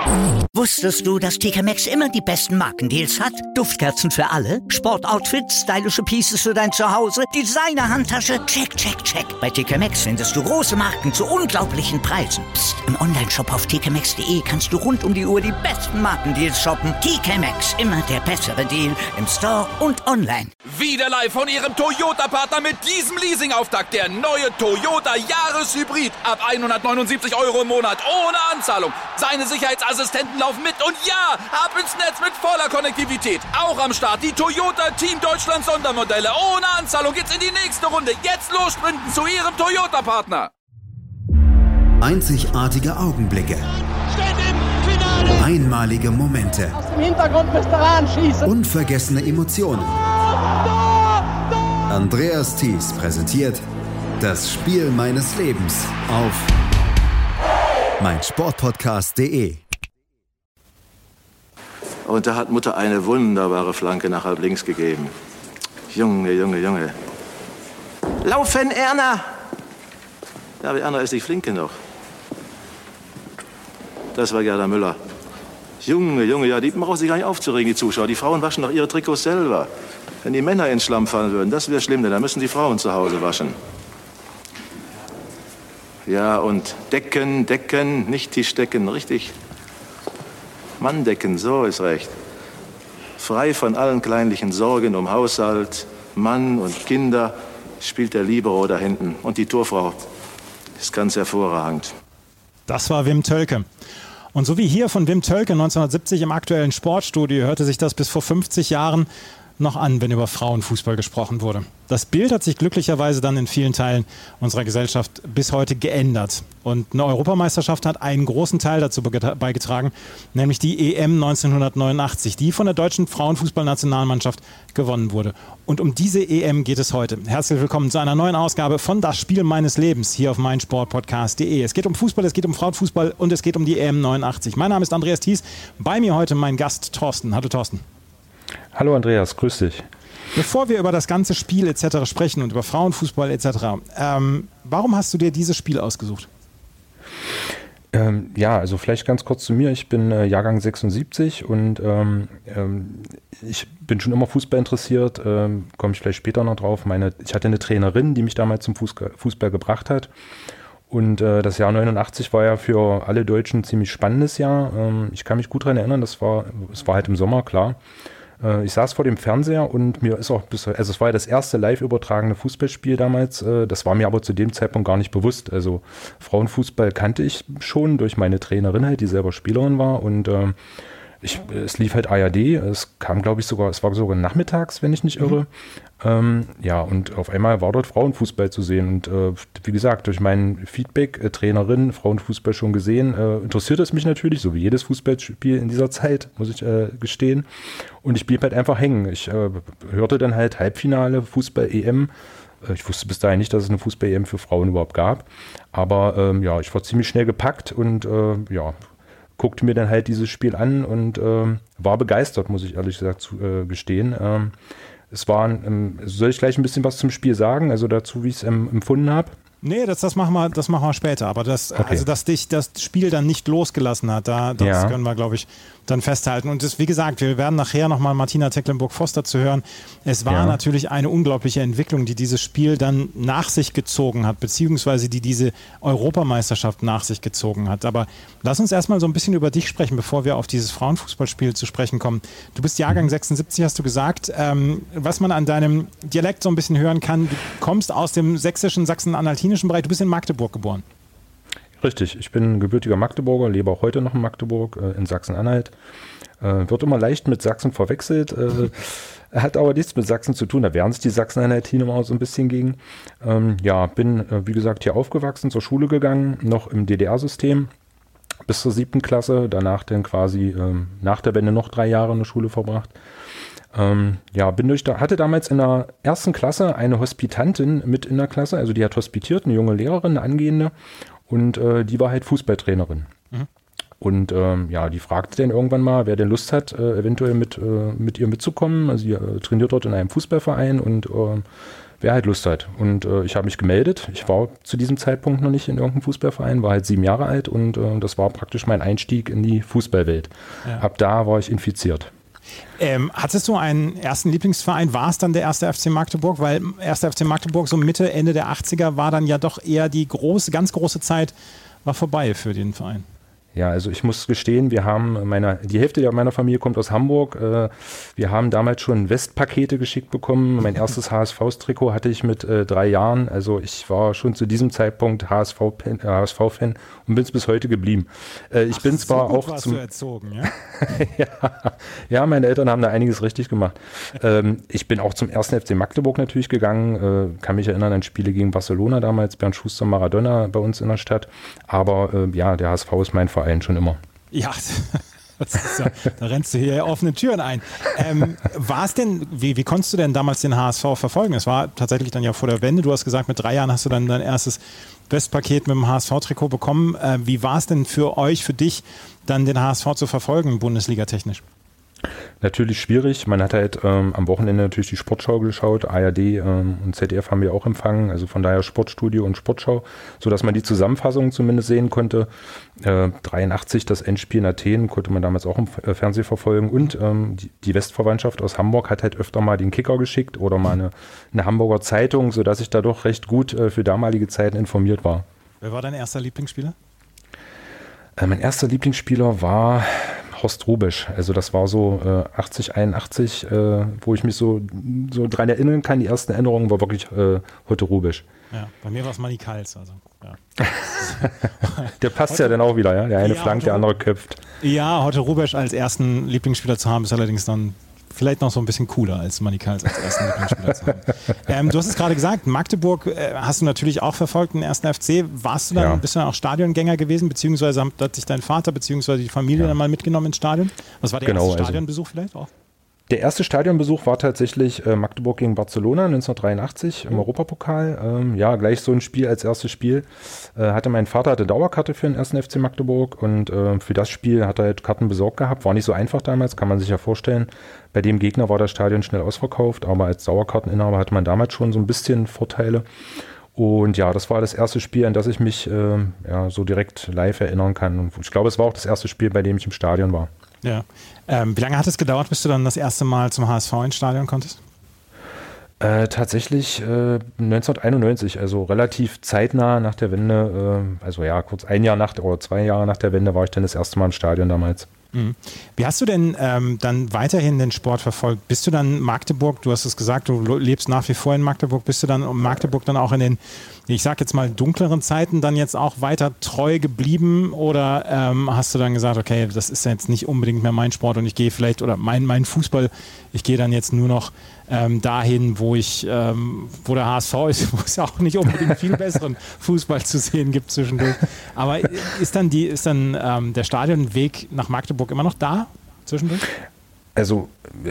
Wusstest du, dass TK Maxx immer die besten Markendeals hat? Duftkerzen für alle, Sportoutfits, stylische Pieces für dein Zuhause, Designer-Handtasche, check, check, check. Bei TK Maxx findest du große Marken zu unglaublichen Preisen. Psst. Im Onlineshop auf tkmaxx.de kannst du rund um die Uhr die besten Markendeals shoppen. TK Maxx, immer der bessere Deal im Store und online. Wieder live von Ihrem Toyota-Partner mit diesem Leasing-Auftakt. Der neue Toyota Jahreshybrid. Ab 179 € im Monat. Ohne Anzahlung. Seine Sicherheitsassistenten laufen mit. Und ja, ab ins Netz mit voller Konnektivität. Auch am Start die Toyota Team Deutschland Sondermodelle. Ohne Anzahlung geht's in die nächste Runde. Jetzt los sprinten zu Ihrem Toyota-Partner. Einzigartige Augenblicke. Einmalige Momente. Aus dem Hintergrund müsst ihr anschießen. Unvergessene Emotionen. Andreas Thies präsentiert das Spiel meines Lebens auf meinsportpodcast.de. Und da hat Mutter eine wunderbare Flanke nach halb links gegeben. Junge, Junge, Junge. Laufen, Erna! Ja, aber Erna ist nicht flink genug. Das war Gerda Müller. Junge, Junge, ja, die brauchen sich gar nicht aufzuregen, die Zuschauer. Die Frauen waschen doch ihre Trikots selber. Wenn die Männer ins Schlamm fallen würden, das wäre schlimm, denn dann müssen die Frauen zu Hause waschen. Ja, und decken, decken, nicht Tischdecken, richtig. Manndecken, so ist recht. Frei von allen kleinlichen Sorgen um Haushalt, Mann und Kinder spielt der Libero da hinten. Und die Torfrau ist ganz hervorragend. Das war Wim Tölke. Und so wie hier von Wim Tölke 1970 im aktuellen Sportstudio hörte sich das bis vor 50 Jahren noch an, wenn über Frauenfußball gesprochen wurde. Das Bild hat sich glücklicherweise dann in vielen Teilen unserer Gesellschaft bis heute geändert. Und eine Europameisterschaft hat einen großen Teil dazu beigetragen, nämlich die EM 1989, die von der deutschen Frauenfußballnationalmannschaft gewonnen wurde. Und um diese EM geht es heute. Herzlich willkommen zu einer neuen Ausgabe von Das Spiel meines Lebens hier auf meinsportpodcast.de. Es geht um Fußball, es geht um Frauenfußball und es geht um die EM 89. Mein Name ist Andreas Thies, bei mir heute mein Gast Thorsten. Hallo Thorsten. Hallo Andreas, grüß dich. Bevor wir über das ganze Spiel etc. sprechen und über Frauenfußball etc., warum hast du dir dieses Spiel ausgesucht? Ja, also vielleicht ganz kurz zu mir. Ich bin Jahrgang 76 und ich bin schon immer Fußball interessiert, komme ich vielleicht später noch drauf. Ich hatte eine Trainerin, die mich damals zum Fußball gebracht hat. Und das Jahr 89 war ja für alle Deutschen ein ziemlich spannendes Jahr. Ich kann mich gut daran erinnern, es war halt im Sommer, klar. Ich saß vor dem Fernseher und mir ist auch es war ja das erste live übertragene Fußballspiel damals. Das war mir aber zu dem Zeitpunkt gar nicht bewusst. Also Frauenfußball kannte ich schon durch meine Trainerin halt, die selber Spielerin war. Und es lief halt ARD. Es kam, glaube ich, es war sogar nachmittags, wenn ich nicht irre. Ja, und auf einmal war dort Frauenfußball zu sehen. Und wie gesagt, durch mein Feedback, Trainerin, Frauenfußball schon gesehen, interessiert es mich natürlich, so wie jedes Fußballspiel in dieser Zeit, muss ich gestehen. Und ich blieb halt einfach hängen. Ich hörte dann halt Halbfinale, Fußball-EM. Ich wusste bis dahin nicht, dass es eine Fußball-EM für Frauen überhaupt gab. Aber ja, ich war ziemlich schnell gepackt und ja, guckte mir dann halt dieses Spiel an und war begeistert, muss ich ehrlich gesagt gestehen. Soll ich gleich ein bisschen was zum Spiel sagen, also dazu, wie ich es empfunden habe? Nee, das machen wir später. Aber okay. Also, dass dich das Spiel dann nicht losgelassen hat, das können wir, glaube ich, dann festhalten. Und wie gesagt, wir werden nachher nochmal Martina Tecklenburg-Foster zu hören. Es war natürlich eine unglaubliche Entwicklung, die dieses Spiel dann nach sich gezogen hat, beziehungsweise die diese Europameisterschaft nach sich gezogen hat. Aber lass uns erstmal so ein bisschen über dich sprechen, bevor wir auf dieses Frauenfußballspiel zu sprechen kommen. Du bist Jahrgang 76, hast du gesagt. Was man an deinem Dialekt so ein bisschen hören kann, du kommst aus dem sächsischen, sachsen-anhaltinischen Bereich. Du bist in Magdeburg geboren. Richtig, ich bin gebürtiger Magdeburger, lebe auch heute noch in Magdeburg, in Sachsen-Anhalt. Wird immer leicht mit Sachsen verwechselt, hat aber nichts mit Sachsen zu tun, da wehren sich die Sachsen-Anhaltiner immer so ein bisschen gegen. Ja, bin, wie gesagt, hier aufgewachsen, zur Schule gegangen, noch im DDR-System bis zur 7. Klasse, danach dann quasi nach der Wende noch 3 Jahre in der Schule verbracht. Ja, hatte damals in der 1. Klasse eine Hospitantin mit in der Klasse, also die hat hospitiert, eine junge Lehrerin, eine angehende, und die war halt Fußballtrainerin. Mhm. Und ja, die fragte dann irgendwann mal, wer denn Lust hat, eventuell mit ihr mitzukommen. Also sie trainiert dort in einem Fußballverein und wer halt Lust hat. Und ich habe mich gemeldet. Ich war zu diesem Zeitpunkt noch nicht in irgendeinem Fußballverein, war halt 7 Jahre alt und das war praktisch mein Einstieg in die Fußballwelt. Ja. Ab da war ich infiziert. Hattest du einen ersten Lieblingsverein? War es dann der 1. FC Magdeburg? Weil 1. FC Magdeburg so Mitte, Ende der 80er war dann ja doch eher die ganz große Zeit war vorbei für den Verein. Ja, also ich muss gestehen, wir haben die Hälfte meiner Familie kommt aus Hamburg. Wir haben damals schon Westpakete geschickt bekommen. Mein erstes HSV-Trikot hatte ich mit 3 Jahren. Also ich war schon zu diesem Zeitpunkt HSV-Fan und bin es bis heute geblieben. Ich bin zwar so gut auch warst du erzogen, ja? Ja, meine Eltern haben da einiges richtig gemacht. Ich bin auch zum 1. FC Magdeburg natürlich gegangen. Kann mich erinnern an Spiele gegen Barcelona damals, Bernd Schuster, Maradona bei uns in der Stadt. Aber ja, der HSV ist mein Verein schon immer. Ja, da rennst du hier offene Türen ein. War es denn, wie konntest du denn damals den HSV verfolgen? Es war tatsächlich dann ja vor der Wende. Du hast gesagt, mit 3 Jahren hast du dann dein erstes Westpaket mit dem HSV-Trikot bekommen. Wie war es denn für dich, dann den HSV zu verfolgen, Bundesliga-technisch? Natürlich schwierig. Man hat halt am Wochenende natürlich die Sportschau geschaut. ARD und ZDF haben wir auch empfangen. Also von daher Sportstudio und Sportschau, sodass man die Zusammenfassung zumindest sehen konnte. 83 das Endspiel in Athen konnte man damals auch im Fernsehen verfolgen. Und die Westverwandtschaft aus Hamburg hat halt öfter mal den Kicker geschickt oder mal eine Hamburger Zeitung, sodass ich da doch recht gut für damalige Zeiten informiert war. Wer war dein erster Lieblingsspieler? Mein erster Lieblingsspieler war Horst Hrubesch. Also das war so 80, 81, wo ich mich so dran erinnern kann. Die ersten Erinnerungen war wirklich Hotte Hrubesch. Ja, bei mir war es Manni Kals. Also, ja. Der passt ja dann auch wieder, ja. Der eine flankt, der andere köpft. Ja, Hotte Hrubesch als ersten Lieblingsspieler zu haben, ist allerdings dann vielleicht noch so ein bisschen cooler als Manni Kals als ersten Lieblingsspieler zu haben. Du hast es gerade gesagt, Magdeburg hast du natürlich auch verfolgt, den 1. FC. Warst du dann, bist du dann auch Stadiongänger gewesen, beziehungsweise hat sich dein Vater beziehungsweise die Familie dann mal mitgenommen ins Stadion? Was war der erste Stadionbesuch vielleicht auch? Der erste Stadionbesuch war tatsächlich Magdeburg gegen Barcelona 1983 im Europapokal. Ja, gleich so ein Spiel als erstes Spiel. Mein Vater hatte Dauerkarte für den 1. FC Magdeburg und für das Spiel hat er halt Karten besorgt gehabt. War nicht so einfach damals, kann man sich ja vorstellen. Bei dem Gegner war das Stadion schnell ausverkauft, aber als Dauerkarteninhaber hatte man damals schon so ein bisschen Vorteile. Und ja, das war das erste Spiel, an das ich mich so direkt live erinnern kann. Und ich glaube, es war auch das erste Spiel, bei dem ich im Stadion war. Ja. Wie lange hat es gedauert, bis du dann das erste Mal zum HSV ins Stadion konntest? Tatsächlich 1991, also relativ zeitnah nach der Wende, kurz 1 Jahr oder 2 Jahre nach der Wende war ich dann das erste Mal im Stadion damals. Wie hast du denn dann weiterhin den Sport verfolgt? Bist du dann Magdeburg, du hast es gesagt, du lebst nach wie vor in Magdeburg, bist du dann Magdeburg dann auch in den, ich sag jetzt mal, dunkleren Zeiten dann jetzt auch weiter treu geblieben oder hast du dann gesagt, okay, das ist jetzt nicht unbedingt mehr mein Sport und ich gehe vielleicht, oder mein Fußball, ich gehe dann jetzt nur noch dahin, wo der HSV ist, wo es ja auch nicht unbedingt viel besseren Fußball zu sehen gibt zwischendurch. Aber ist dann der Stadionweg nach Magdeburg immer noch da zwischendurch? Also,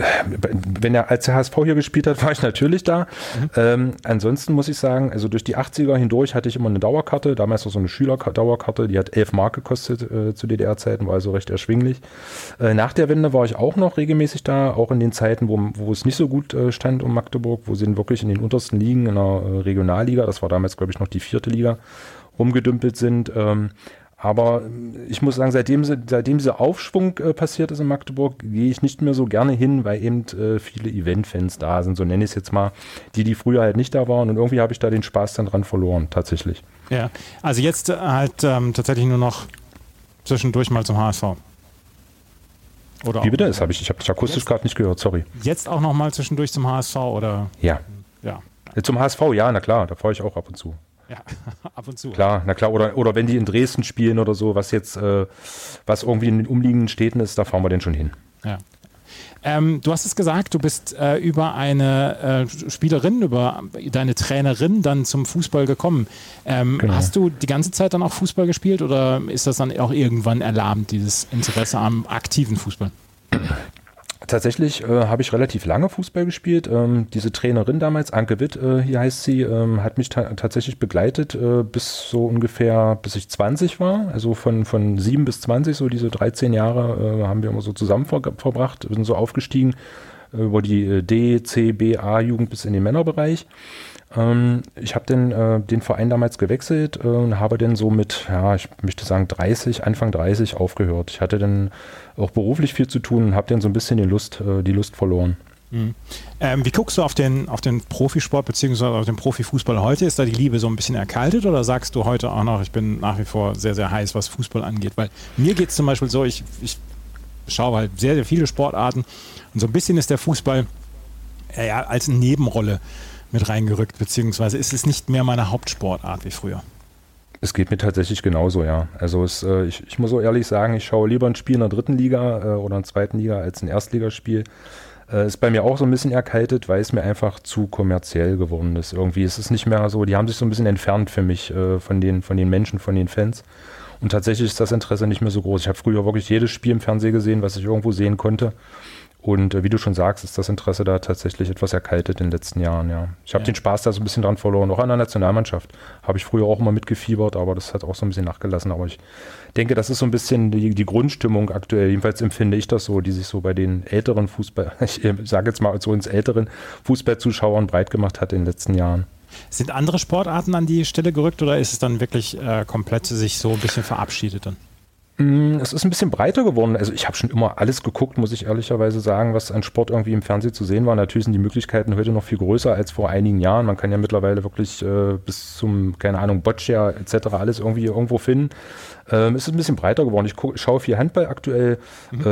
als der HSV hier gespielt hat, war ich natürlich da. Ansonsten muss ich sagen, also durch die 80er hindurch hatte ich immer eine Dauerkarte, damals noch so eine Schülerdauerkarte, die hat 11 Mark gekostet zu DDR-Zeiten, war also recht erschwinglich. Nach der Wende war ich auch noch regelmäßig da, auch in den Zeiten, wo es nicht so gut stand um Magdeburg, wo sie wirklich in den untersten Ligen in der Regionalliga, das war damals glaube ich noch die 4. Liga, rumgedümpelt sind. Aber ich muss sagen, seitdem dieser Aufschwung passiert ist in Magdeburg, gehe ich nicht mehr so gerne hin, weil eben viele Event-Fans da sind, so nenne ich es jetzt mal, die früher halt nicht da waren und irgendwie habe ich da den Spaß dann dran verloren, tatsächlich. Ja, also jetzt halt tatsächlich nur noch zwischendurch mal zum HSV. Oder wie bitte? Ich habe dich akustisch gerade nicht gehört, sorry. Jetzt auch noch mal zwischendurch zum HSV, oder? Ja. Zum HSV, ja, na klar, da fahre ich auch ab und zu. Ja, ab und zu. Klar, na klar, oder wenn die in Dresden spielen oder so, was irgendwie in den umliegenden Städten ist, da fahren wir denn schon hin. Ja. Du hast es gesagt, du bist über eine Spielerin, über deine Trainerin dann zum Fußball gekommen. Genau. Hast du die ganze Zeit dann auch Fußball gespielt oder ist das dann auch irgendwann erlahmt, dieses Interesse am aktiven Fußball? Tatsächlich habe ich relativ lange Fußball gespielt. Diese Trainerin damals, Anke Witt, hier heißt sie, hat mich tatsächlich begleitet bis ich 20 war. Also von 7 bis 20, so diese 13 Jahre haben wir immer so zusammen verbracht, sind so aufgestiegen. über die D, C, B, A-Jugend bis in den Männerbereich. Ich habe den Verein damals gewechselt und habe dann so mit, ich möchte sagen Anfang 30 aufgehört. Ich hatte dann auch beruflich viel zu tun und habe dann so ein bisschen die Lust verloren. Mhm. Wie guckst du auf den Profisport bzw. auf den Profifußball heute? Ist da die Liebe so ein bisschen erkaltet oder sagst du heute auch noch, ich bin nach wie vor sehr, sehr heiß, was Fußball angeht? Weil mir geht es zum Beispiel so, ich schaue halt sehr, sehr viele Sportarten und so ein bisschen ist der Fußball als eine Nebenrolle mit reingerückt, beziehungsweise ist es nicht mehr meine Hauptsportart wie früher. Es geht mir tatsächlich genauso, ja. Also ich muss so ehrlich sagen, ich schaue lieber ein Spiel in der 3. Liga oder in der 2. Liga als ein Erstligaspiel. Ist bei mir auch so ein bisschen erkaltet, weil es mir einfach zu kommerziell geworden ist. Irgendwie ist es nicht mehr so, die haben sich so ein bisschen entfernt für mich von den Menschen, von den Fans. Und tatsächlich ist das Interesse nicht mehr so groß. Ich habe früher wirklich jedes Spiel im Fernsehen gesehen, was ich irgendwo sehen konnte. Und wie du schon sagst, ist das Interesse da tatsächlich etwas erkaltet in den letzten Jahren, ja. Ich habe den Spaß da so ein bisschen dran verloren. Auch an der Nationalmannschaft habe ich früher auch immer mitgefiebert, aber das hat auch so ein bisschen nachgelassen. Aber ich denke, das ist so ein bisschen die Grundstimmung aktuell. Jedenfalls empfinde ich das so, die sich so bei den älteren ich sage jetzt mal so ins älteren Fußballzuschauern breit gemacht hat in den letzten Jahren. Sind andere Sportarten an die Stelle gerückt oder ist es dann wirklich komplett sich so ein bisschen verabschiedet dann? Es ist ein bisschen breiter geworden. Also ich habe schon immer alles geguckt, muss ich ehrlicherweise sagen, was an Sport irgendwie im Fernsehen zu sehen war. Natürlich sind die Möglichkeiten heute noch viel größer als vor einigen Jahren. Man kann ja mittlerweile wirklich bis zum, keine Ahnung, Boccia etc. alles irgendwie irgendwo finden. Es ist ein bisschen breiter geworden. Ich schaue viel Handball aktuell,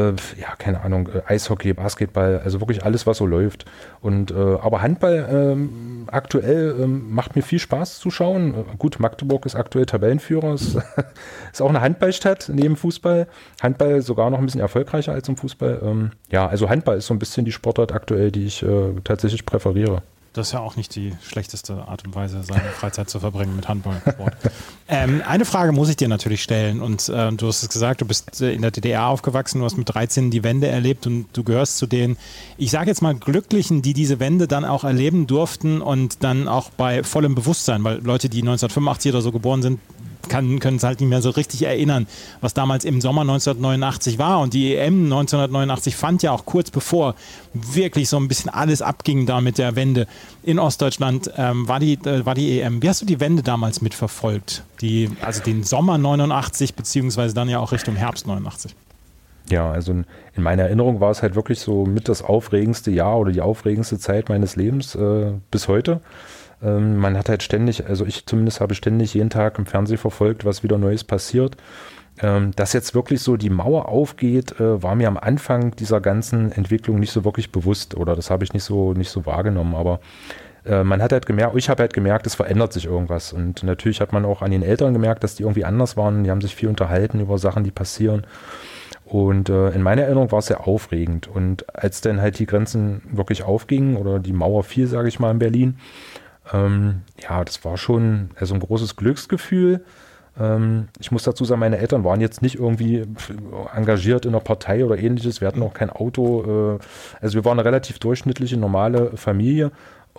keine Ahnung, Eishockey, Basketball, also wirklich alles, was so läuft. Und aber Handball aktuell macht mir viel Spaß zu schauen. Gut, Magdeburg ist aktuell Tabellenführer, ist auch eine Handballstadt neben Fußball. Handball sogar noch ein bisschen erfolgreicher als im Fußball. Also Handball ist so ein bisschen die Sportart aktuell, die ich tatsächlich präferiere. Das ist ja auch nicht die schlechteste Art und Weise, seine Freizeit zu verbringen mit Handballsport. Eine Frage muss ich dir natürlich stellen. Und du hast es gesagt, du bist in der DDR aufgewachsen, du hast mit 13 die Wende erlebt und du gehörst zu den, ich sage jetzt mal, Glücklichen, die diese Wende dann auch erleben durften und dann auch bei vollem Bewusstsein, weil Leute, die 1985 oder so geboren sind, können es halt nicht mehr so richtig erinnern, was damals im Sommer 1989 war. Und die EM 1989 fand ja auch kurz bevor wirklich so ein bisschen alles abging da mit der Wende in Ostdeutschland, war die EM. Wie hast du die Wende damals mitverfolgt? Also den Sommer 89 beziehungsweise dann ja auch Richtung Herbst 89. Ja, also in meiner Erinnerung war es halt wirklich so mit das aufregendste Jahr oder die aufregendste Zeit meines Lebens bis heute. Man hat halt ständig, also ich zumindest habe ständig jeden Tag im Fernsehen verfolgt, was wieder Neues passiert. Dass jetzt wirklich so die Mauer aufgeht, war mir am Anfang dieser ganzen Entwicklung nicht so wirklich bewusst oder das habe ich nicht so wahrgenommen, aber man hat halt gemerkt, ich habe halt gemerkt, es verändert sich irgendwas und natürlich hat man auch an den Eltern gemerkt, dass die irgendwie anders waren, die haben sich viel unterhalten über Sachen, die passieren. Und in meiner Erinnerung war es sehr aufregend und als dann halt die Grenzen wirklich aufgingen oder die Mauer fiel, sage ich mal, in Berlin, das war schon also ein großes Glücksgefühl. Ich muss dazu sagen, meine Eltern waren jetzt nicht irgendwie engagiert in einer Partei oder ähnliches. Wir hatten auch kein Auto. Also wir waren eine relativ durchschnittliche, normale Familie.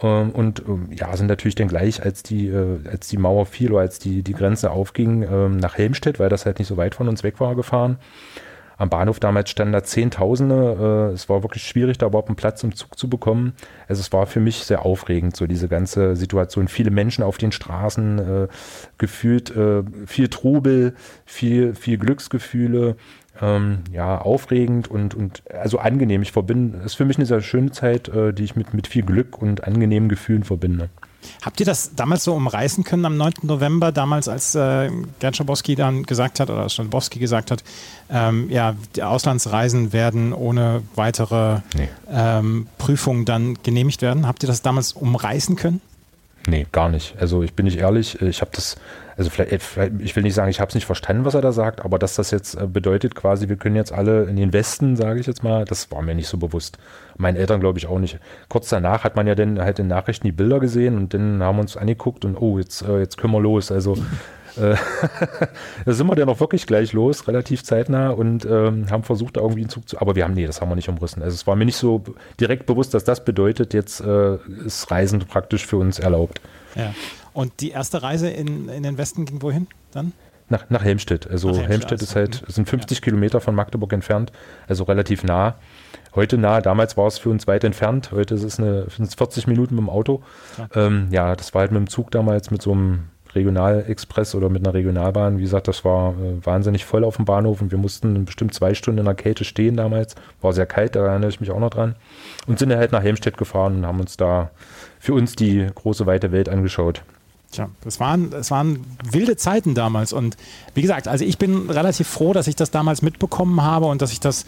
Sind natürlich dann gleich, als die Mauer fiel oder als die Grenze aufging, nach Helmstedt, weil das halt nicht so weit von uns weg war, gefahren. Am Bahnhof damals standen da Zehntausende. Es war wirklich schwierig, da überhaupt einen Platz im Zug zu bekommen. Also es war für mich sehr aufregend, so diese ganze Situation. Viele Menschen auf den Straßen, gefühlt viel Trubel, viel Glücksgefühle. Aufregend und also angenehm. Es ist für mich eine sehr schöne Zeit, die ich mit viel Glück und angenehmen Gefühlen verbinde. Habt ihr das damals so umreißen können am 9. November, damals als Gerd Schabowski dann gesagt hat, oder Schabowski gesagt hat, die Auslandsreisen werden ohne weitere Prüfung dann genehmigt werden? Habt ihr das damals umreißen können? Nee, gar nicht. Also ich bin nicht ehrlich, ich habe das, also vielleicht, ich will nicht sagen, ich habe es nicht verstanden, was er da sagt, aber dass das jetzt bedeutet quasi, wir können jetzt alle in den Westen, sage ich jetzt mal, das war mir nicht so bewusst. Meinen Eltern glaube ich auch nicht. Kurz danach hat man ja dann halt in Nachrichten die Bilder gesehen und dann haben wir uns angeguckt und jetzt können wir los. Also da sind wir dann auch wirklich gleich los, relativ zeitnah und haben versucht, da irgendwie einen Zug zu... Aber das haben wir nicht umrissen. Also es war mir nicht so direkt bewusst, dass das bedeutet, jetzt ist Reisen praktisch für uns erlaubt. Ja. Und die erste Reise in den Westen ging wohin dann? Nach Helmstedt. Also Helmstedt ist halt, sind 50 Kilometer von Magdeburg entfernt, also relativ nah. Heute nah, damals war es für uns weit entfernt, heute sind es 40 Minuten mit dem Auto. Ja, das war halt mit dem Zug damals, mit so einem Regionalexpress oder mit einer Regionalbahn. Wie gesagt, das war wahnsinnig voll auf dem Bahnhof und wir mussten bestimmt 2 Stunden in der Kälte stehen damals. War sehr kalt, da erinnere ich mich auch noch dran. Und sind halt nach Helmstedt gefahren und haben uns da für uns die große, weite Welt angeschaut. Tja, es waren wilde Zeiten damals und wie gesagt, also ich bin relativ froh, dass ich das damals mitbekommen habe und dass ich es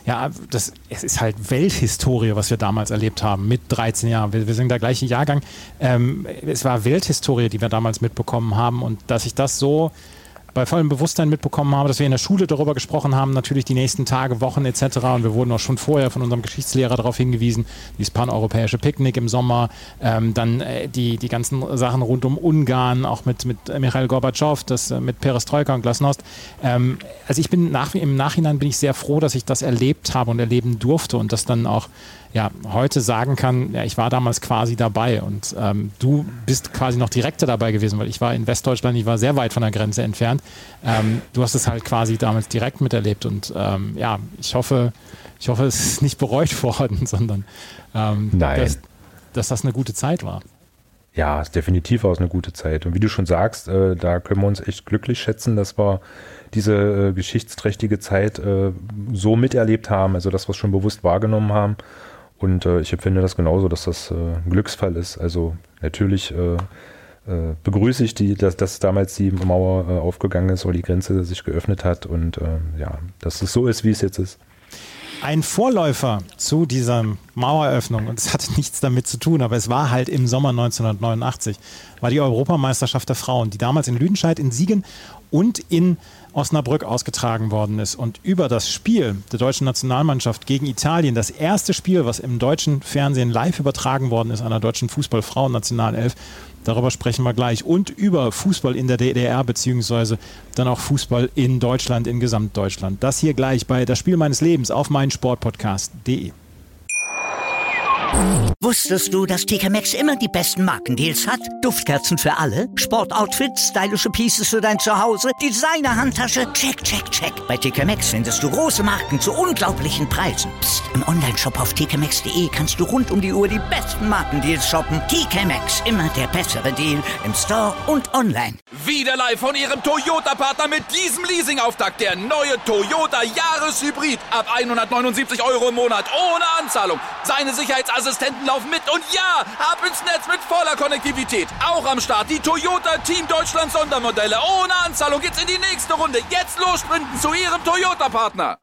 ist halt Welthistorie, was wir damals erlebt haben mit 13 Jahren. Wir sind der gleiche Jahrgang. Es war Welthistorie, die wir damals mitbekommen haben und dass ich das so bei vollem Bewusstsein mitbekommen habe, dass wir in der Schule darüber gesprochen haben, natürlich die nächsten Tage, Wochen etc. Und wir wurden auch schon vorher von unserem Geschichtslehrer darauf hingewiesen, dieses paneuropäische Picknick im Sommer, dann die ganzen Sachen rund um Ungarn, auch mit Michail Gorbatschow, das mit Perestroika und Glasnost. Also ich bin im Nachhinein bin ich sehr froh, dass ich das erlebt habe und erleben durfte und das dann auch heute sagen kann, ja, ich war damals quasi dabei und du bist quasi noch direkter dabei gewesen, weil ich war in Westdeutschland, ich war sehr weit von der Grenze entfernt. Du hast es halt quasi damals direkt miterlebt und ich hoffe, es ist nicht bereut worden, sondern dass das eine gute Zeit war. Ja, definitiv war es eine gute Zeit. Und wie du schon sagst, da können wir uns echt glücklich schätzen, dass wir diese geschichtsträchtige Zeit so miterlebt haben, also dass wir es schon bewusst wahrgenommen haben. Und ich empfinde das genauso, dass das ein Glücksfall ist. Also natürlich begrüße ich dass damals die Mauer aufgegangen ist oder die Grenze sich geöffnet hat und dass es so ist, wie es jetzt ist. Ein Vorläufer zu dieser Maueröffnung, und es hatte nichts damit zu tun, aber es war halt im Sommer 1989, war die Europameisterschaft der Frauen, die damals in Lüdenscheid, in Siegen und in Osnabrück ausgetragen worden ist. Und über das Spiel der deutschen Nationalmannschaft gegen Italien, das erste Spiel, was im deutschen Fernsehen live übertragen worden ist, einer deutschen Fußball-Frauen-Nationalelf, darüber sprechen wir gleich. Und über Fußball in der DDR, beziehungsweise dann auch Fußball in Deutschland, in Gesamtdeutschland. Das hier gleich bei Das Spiel meines Lebens auf meinsportpodcast.de. Wusstest du, dass TK Maxx immer die besten Markendeals hat? Duftkerzen für alle, Sportoutfits, stylische Pieces für dein Zuhause, Designer-Handtasche, check, check, check. Bei TK Maxx findest du große Marken zu unglaublichen Preisen. Psst. Im Onlineshop auf tkmaxx.de kannst du rund um die Uhr die besten Markendeals shoppen. TK Maxx, immer der bessere Deal im Store und online. Wieder live von ihrem Toyota-Partner mit diesem Leasing-Auftakt. Der neue Toyota Jahreshybrid. Ab 179 € im Monat ohne Anzahlung. Seine Sicherheitsassistenten laufen mit und ja, ab ins Netz mit voller Konnektivität. Auch am Start die Toyota Team Deutschland Sondermodelle. Ohne Anzahlung geht's in die nächste Runde. Jetzt los sprinten zu Ihrem Toyota-Partner.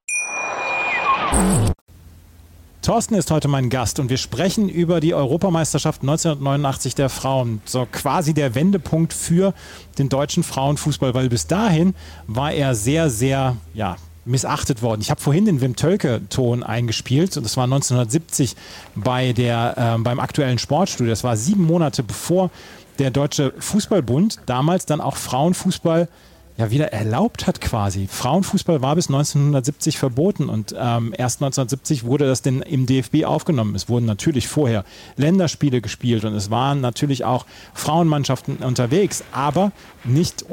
Thorsten ist heute mein Gast und wir sprechen über die Europameisterschaft 1989 der Frauen. So quasi der Wendepunkt für den deutschen Frauenfußball, weil bis dahin war er sehr, sehr, missachtet worden. Ich habe vorhin den Wim Tölke-Ton eingespielt und das war 1970 beim aktuellen Sportstudio. Das war 7 Monate bevor der Deutsche Fußballbund damals dann auch Frauenfußball wieder erlaubt hat quasi. Frauenfußball war bis 1970 verboten und erst 1970 wurde das denn im DFB aufgenommen. Es wurden natürlich vorher Länderspiele gespielt und es waren natürlich auch Frauenmannschaften unterwegs, aber nicht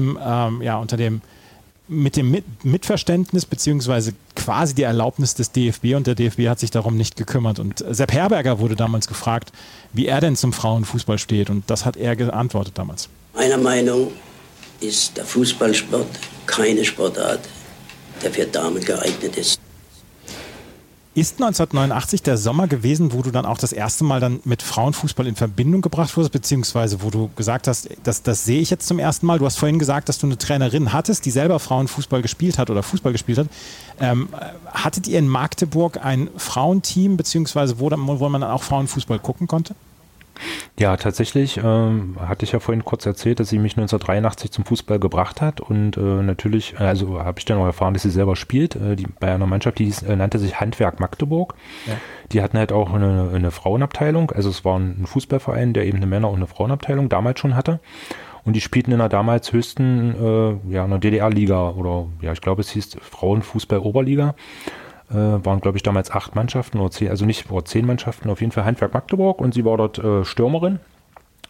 mit dem Mitverständnis beziehungsweise quasi die Erlaubnis des DFB und der DFB hat sich darum nicht gekümmert. Und Sepp Herberger wurde damals gefragt, wie er denn zum Frauenfußball steht und das hat er geantwortet damals. Meiner Meinung ist der Fußballsport keine Sportart, der für Damen geeignet ist. Ist 1989 der Sommer gewesen, wo du dann auch das erste Mal dann mit Frauenfußball in Verbindung gebracht wurdest, beziehungsweise wo du gesagt hast, das sehe ich jetzt zum ersten Mal. Du hast vorhin gesagt, dass du eine Trainerin hattest, die selber Frauenfußball gespielt hat oder Fußball gespielt hat. Hattet ihr in Magdeburg ein Frauenteam, beziehungsweise wo man dann auch Frauenfußball gucken konnte? Ja, tatsächlich hatte ich ja vorhin kurz erzählt, dass sie mich 1983 zum Fußball gebracht hat und natürlich, also habe ich dann auch erfahren, dass sie selber spielt, bei einer Mannschaft, die nannte sich Handwerk Magdeburg. Ja. Die hatten halt auch eine Frauenabteilung, also es war ein Fußballverein, der eben eine Männer- und eine Frauenabteilung damals schon hatte und die spielten in der damals höchsten, einer DDR-Liga oder ich glaube es hieß Frauenfußball-Oberliga. Waren, glaube ich, damals 8 Mannschaften oder 10, also nicht 10 Mannschaften, auf jeden Fall Handwerk Magdeburg und sie war dort Stürmerin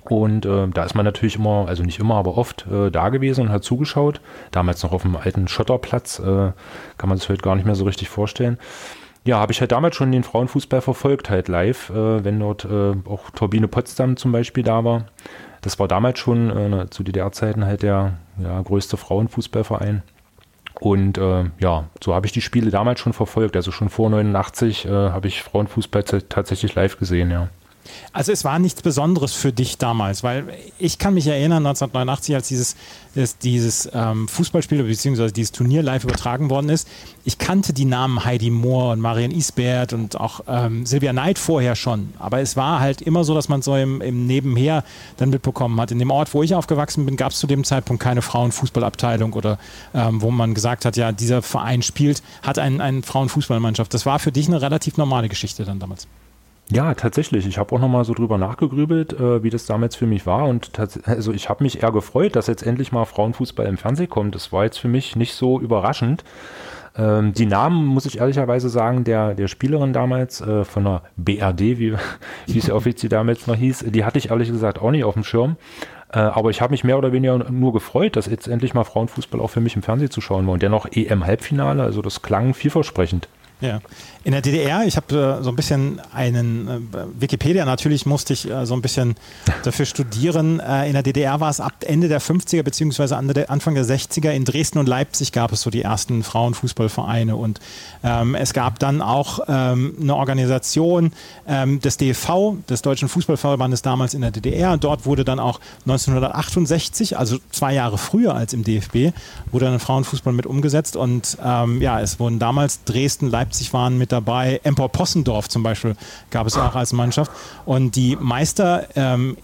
Und da ist man natürlich immer, also nicht immer, aber oft da gewesen und hat zugeschaut. Damals noch auf dem alten Schotterplatz, kann man sich heute gar nicht mehr so richtig vorstellen. Ja, habe ich halt damals schon den Frauenfußball verfolgt, halt live, wenn dort auch Turbine Potsdam zum Beispiel da war. Das war damals schon zu DDR-Zeiten halt der größte Frauenfußballverein. Und so habe ich die Spiele damals schon verfolgt. Also schon vor 89 habe ich Frauenfußball tatsächlich live gesehen, ja. Also es war nichts Besonderes für dich damals, weil ich kann mich erinnern, 1989, als dieses Fußballspiel bzw. dieses Turnier live übertragen worden ist, ich kannte die Namen Heidi Mohr und Marion Isbert und auch Silvia Neid vorher schon, aber es war halt immer so, dass man so im Nebenher dann mitbekommen hat. In dem Ort, wo ich aufgewachsen bin, gab es zu dem Zeitpunkt keine Frauenfußballabteilung oder wo man gesagt hat, ja, dieser Verein hat eine Frauenfußballmannschaft. Das war für dich eine relativ normale Geschichte dann damals. Ja, tatsächlich. Ich habe auch nochmal so drüber nachgegrübelt, wie das damals für mich war. Und also ich habe mich eher gefreut, dass jetzt endlich mal Frauenfußball im Fernsehen kommt. Das war jetzt für mich nicht so überraschend. Die Namen, muss ich ehrlicherweise sagen, der Spielerin damals von der BRD, wie es ja offiziell damals noch hieß, die hatte ich ehrlich gesagt auch nicht auf dem Schirm. Aber ich habe mich mehr oder weniger nur gefreut, dass jetzt endlich mal Frauenfußball auch für mich im Fernsehen zu schauen war. Und dennoch EM-Halbfinale, also das klang vielversprechend. Ja. In der DDR, ich habe so ein bisschen Wikipedia, natürlich musste ich so ein bisschen dafür studieren. In der DDR war es ab Ende der 50er bzw. Anfang der 60er in Dresden und Leipzig gab es so die ersten Frauenfußballvereine und es gab dann auch eine Organisation des DFV, des Deutschen Fußballverbandes damals in der DDR. Dort wurde dann auch 1968, also 2 Jahre früher als im DFB, wurde dann Frauenfußball mit umgesetzt und es wurden damals Dresden, Leipzig waren mit dabei, Empor-Possendorf zum Beispiel gab es auch als Mannschaft und die Meisterschaft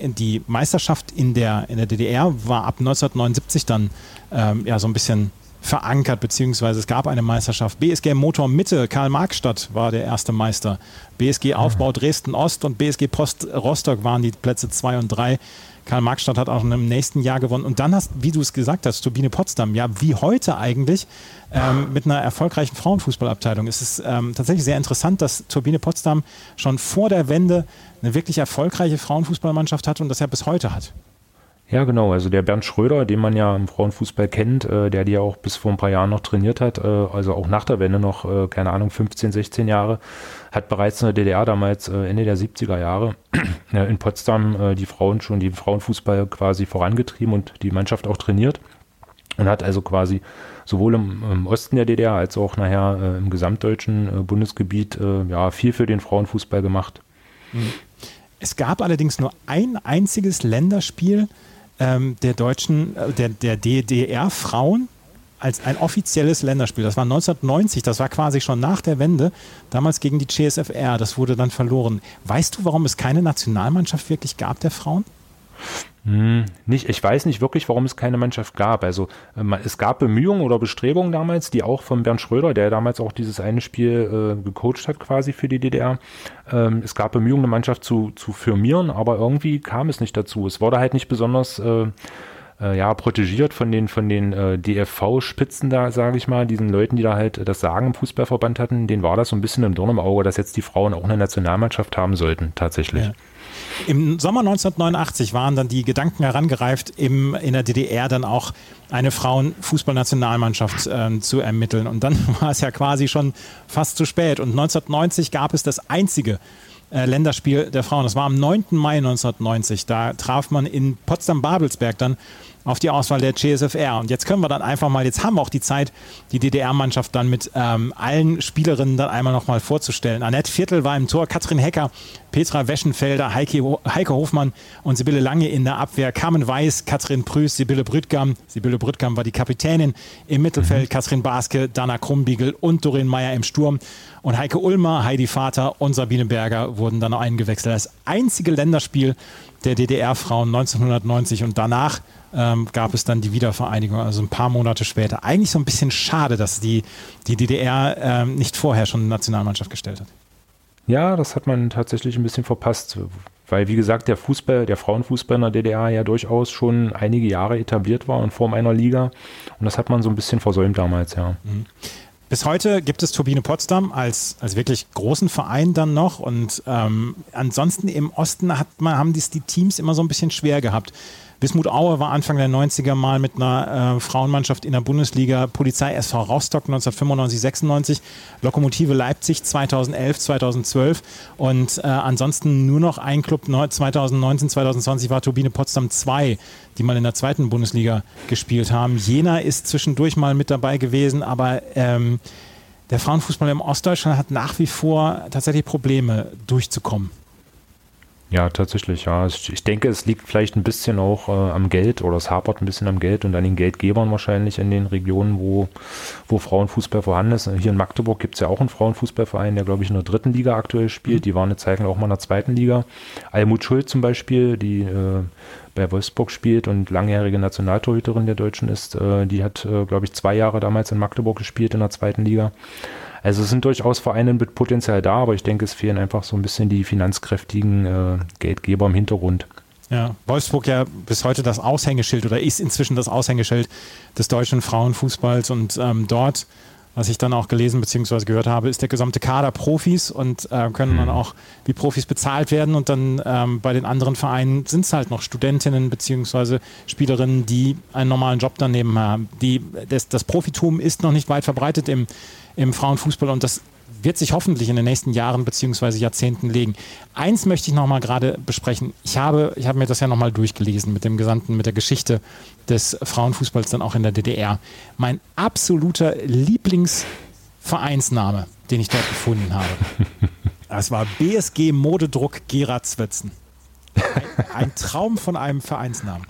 in der DDR war ab 1979 dann so ein bisschen verankert, beziehungsweise es gab eine Meisterschaft. BSG Motor Mitte, Karl-Marx-Stadt war der erste Meister. BSG Aufbau Dresden-Ost und BSG Post Rostock waren die Plätze 2 und 3. Karl-Marx-Stadt hat auch im nächsten Jahr gewonnen. Und dann wie du es gesagt hast, Turbine Potsdam, ja, wie heute eigentlich, mit einer erfolgreichen Frauenfußballabteilung. Es ist tatsächlich sehr interessant, dass Turbine Potsdam schon vor der Wende eine wirklich erfolgreiche Frauenfußballmannschaft hat und das ja bis heute hat. Ja, genau. Also der Bernd Schröder, den man ja im Frauenfußball kennt, der die ja auch bis vor ein paar Jahren noch trainiert hat, also auch nach der Wende noch, 15, 16 Jahre, hat bereits in der DDR damals Ende der 70er Jahre in Potsdam die Frauenfußball quasi vorangetrieben und die Mannschaft auch trainiert und hat also quasi sowohl im Osten der DDR als auch nachher im gesamtdeutschen Bundesgebiet viel für den Frauenfußball gemacht. Es gab allerdings nur ein einziges Länderspiel der DDR-Frauen als ein offizielles Länderspiel. Das war 1990, das war quasi schon nach der Wende, damals gegen die CSFR. Das wurde dann verloren. Weißt du, warum es keine Nationalmannschaft wirklich gab der Frauen? Ich weiß nicht wirklich, warum es keine Mannschaft gab. Also es gab Bemühungen oder Bestrebungen damals, die auch von Bernd Schröder, der damals auch dieses eine Spiel gecoacht hat quasi für die DDR. Es gab Bemühungen, eine Mannschaft zu firmieren, aber irgendwie kam es nicht dazu. Es wurde halt nicht besonders protegiert von den DFV-Spitzen da, sage ich mal, diesen Leuten, die da halt das Sagen im Fußballverband hatten, denen war das so ein bisschen im Dorn im Auge, dass jetzt die Frauen auch eine Nationalmannschaft haben sollten, tatsächlich. Ja. Im Sommer 1989 waren dann die Gedanken herangereift, in der DDR dann auch eine Frauenfußballnationalmannschaft zu ermitteln. Und dann war es ja quasi schon fast zu spät. Und 1990 gab es das einzige Länderspiel der Frauen. Das war am 9. Mai 1990. Da traf man in Potsdam-Babelsberg dann auf die Auswahl der CSFR. Und jetzt können wir dann einfach mal, jetzt haben wir auch die Zeit, die DDR-Mannschaft dann mit allen Spielerinnen dann einmal nochmal vorzustellen. Annette Viertel war im Tor, Katrin Hecker, Petra Weschenfelder, Heike Hofmann und Sibylle Lange in der Abwehr, Carmen Weiß, Katrin Prüß, Sibylle Brüttgam war die Kapitänin, im Mittelfeld Katrin Baske, Dana Krumbiegel und Doreen Meyer im Sturm und Heike Ulmer, Heidi Vater und Sabine Berger wurden dann noch eingewechselt. Das einzige Länderspiel der DDR-Frauen 1990 und danach gab es dann die Wiedervereinigung, also ein paar Monate später. Eigentlich so ein bisschen schade, dass die DDR nicht vorher schon eine Nationalmannschaft gestellt hat. Ja, das hat man tatsächlich ein bisschen verpasst, weil wie gesagt der Frauenfußball in der DDR ja durchaus schon einige Jahre etabliert war in Form einer Liga und das hat man so ein bisschen versäumt damals, ja. Bis heute gibt es Turbine Potsdam als wirklich großen Verein dann noch und ansonsten im Osten haben die Teams immer so ein bisschen schwer gehabt. Wismut Aue war Anfang der 90er mal mit einer Frauenmannschaft in der Bundesliga, Polizei SV Rostock 1995, 96, Lokomotive Leipzig 2011, 2012 und ansonsten nur noch ein Club 2019, 2020 war Turbine Potsdam 2, die mal in der zweiten Bundesliga gespielt haben. Jena ist zwischendurch mal mit dabei gewesen, aber der Frauenfußball im Ostdeutschland hat nach wie vor tatsächlich Probleme durchzukommen. Ja, tatsächlich, ja. Ich denke, es liegt vielleicht ein bisschen auch am Geld oder es hapert ein bisschen am Geld und an den Geldgebern wahrscheinlich in den Regionen, wo Frauenfußball vorhanden ist. Hier in Magdeburg gibt es ja auch einen Frauenfußballverein, der, glaube ich, in der 3. Liga aktuell spielt. Die waren eine Zeit lang auch mal in der 2. Liga. Almut Schuld zum Beispiel, die bei Wolfsburg spielt und langjährige Nationaltorhüterin der Deutschen ist, die hat, glaube ich, 2 Jahre damals in Magdeburg gespielt in der 2. Liga. Also es sind durchaus Vereine mit Potenzial da, aber ich denke, es fehlen einfach so ein bisschen die finanzkräftigen Geldgeber im Hintergrund. Ja, Wolfsburg ja bis heute das Aushängeschild oder ist inzwischen das Aushängeschild des deutschen Frauenfußballs und dort, was ich dann auch gelesen bzw. gehört habe, ist der gesamte Kader Profis und können dann auch wie Profis bezahlt werden und dann bei den anderen Vereinen sind es halt noch Studentinnen bzw. Spielerinnen, die einen normalen Job daneben haben. Das Profitum ist noch nicht weit verbreitet im Frauenfußball und das wird sich hoffentlich in den nächsten Jahren bzw. Jahrzehnten legen. Eins möchte ich noch mal gerade besprechen. Ich habe mir das ja noch mal durchgelesen mit der Geschichte des Frauenfußballs dann auch in der DDR. Mein absoluter Lieblingsvereinsname, den ich dort gefunden habe. Das war BSG Modedruck Gera Zwötzen. Ein Traum von einem Vereinsnamen.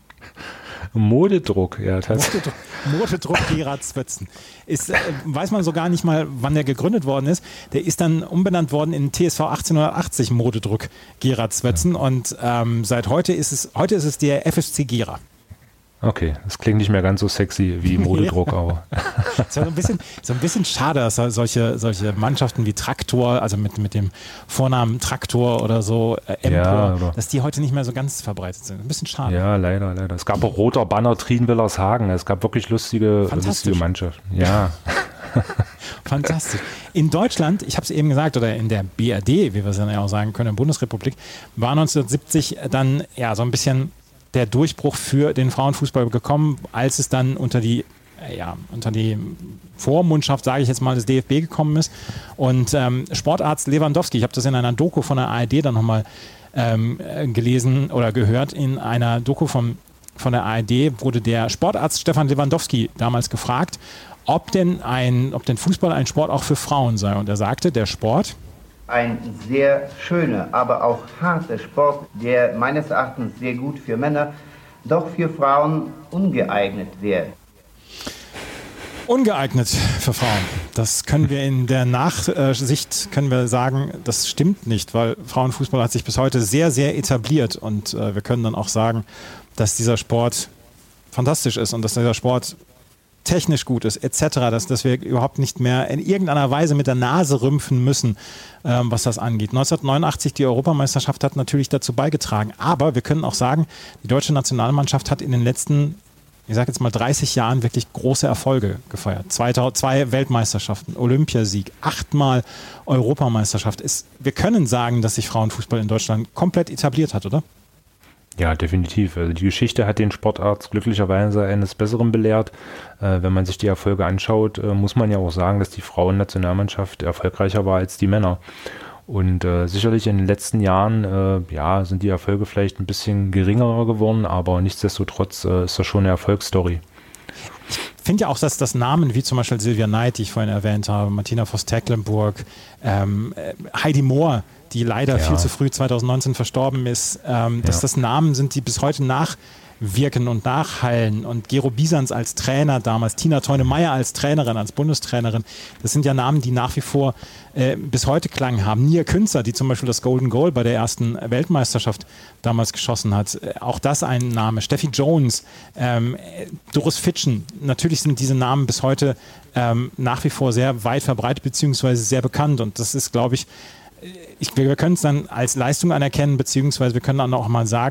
Modedruck, ja, tatsächlich. Modedruck Gera Zwötzen. Weiß man so gar nicht mal, wann der gegründet worden ist. Der ist dann umbenannt worden in TSV 1880 Modedruck Gera Zwötzen und seit heute ist es der FSC Gera. Okay, das klingt nicht mehr ganz so sexy wie Modedruck, aber. Es ist so ein bisschen schade, dass solche Mannschaften wie Traktor, also mit dem Vornamen Traktor oder so, Empor, dass die heute nicht mehr so ganz verbreitet sind. Ein bisschen schade. Ja, leider. Es gab auch Roter Banner Trienwillershagen. Es gab wirklich lustige Mannschaften. Ja. Fantastisch. In Deutschland, ich habe es eben gesagt, oder in der BRD, wie wir es dann ja auch sagen können, in der Bundesrepublik, war 1970 dann ja so ein bisschen der Durchbruch für den Frauenfußball gekommen, als es dann unter die Vormundschaft, sage ich jetzt mal, des DFB gekommen ist. Und Sportarzt Lewandowski, ich habe das in einer Doku von der ARD dann nochmal gelesen oder gehört, in einer Doku von der ARD wurde der Sportarzt Stefan Lewandowski damals gefragt, ob denn Fußball ein Sport auch für Frauen sei. Und er sagte, der Sport... Ein sehr schöner, aber auch harter Sport, der meines Erachtens sehr gut für Männer, doch für Frauen ungeeignet wäre. Ungeeignet für Frauen. Das können wir in der Nachsicht sagen, das stimmt nicht, weil Frauenfußball hat sich bis heute sehr, sehr etabliert und wir können dann auch sagen, dass dieser Sport fantastisch ist und dass dieser Sport technisch gut ist, etc., dass wir überhaupt nicht mehr in irgendeiner Weise mit der Nase rümpfen müssen, was das angeht. 1989, die Europameisterschaft hat natürlich dazu beigetragen, aber wir können auch sagen, die deutsche Nationalmannschaft hat in den letzten, ich sage jetzt mal 30 Jahren wirklich große Erfolge gefeiert. 2 Weltmeisterschaften, Olympiasieg, 8-mal Europameisterschaft. Wir können sagen, dass sich Frauenfußball in Deutschland komplett etabliert hat, oder? Ja, definitiv. Also die Geschichte hat den Sportarzt glücklicherweise eines Besseren belehrt. Wenn man sich die Erfolge anschaut, muss man ja auch sagen, dass die Frauennationalmannschaft erfolgreicher war als die Männer. Und sicherlich in den letzten Jahren sind die Erfolge vielleicht ein bisschen geringer geworden, aber nichtsdestotrotz ist das schon eine Erfolgsstory. Ich finde ja auch, dass das Namen wie zum Beispiel Silvia Neid, die ich vorhin erwähnt habe, Martina Voss-Tecklenburg, Heidi Mohr, die leider viel zu früh 2019 verstorben ist, dass das Namen sind, die bis heute nachwirken und nachhallen. Und Gero Biesans als Trainer damals, Tina Teune-Meyer als Trainerin, als Bundestrainerin, das sind ja Namen, die nach wie vor bis heute Klang haben. Nia Künzer, die zum Beispiel das Golden Goal bei der ersten Weltmeisterschaft damals geschossen hat, auch das ein Name. Steffi Jones, Doris Fitschen, natürlich sind diese Namen bis heute nach wie vor sehr weit verbreitet beziehungsweise sehr bekannt und das ist, glaube ich, wir können es dann als Leistung anerkennen, beziehungsweise wir können dann auch mal sagen,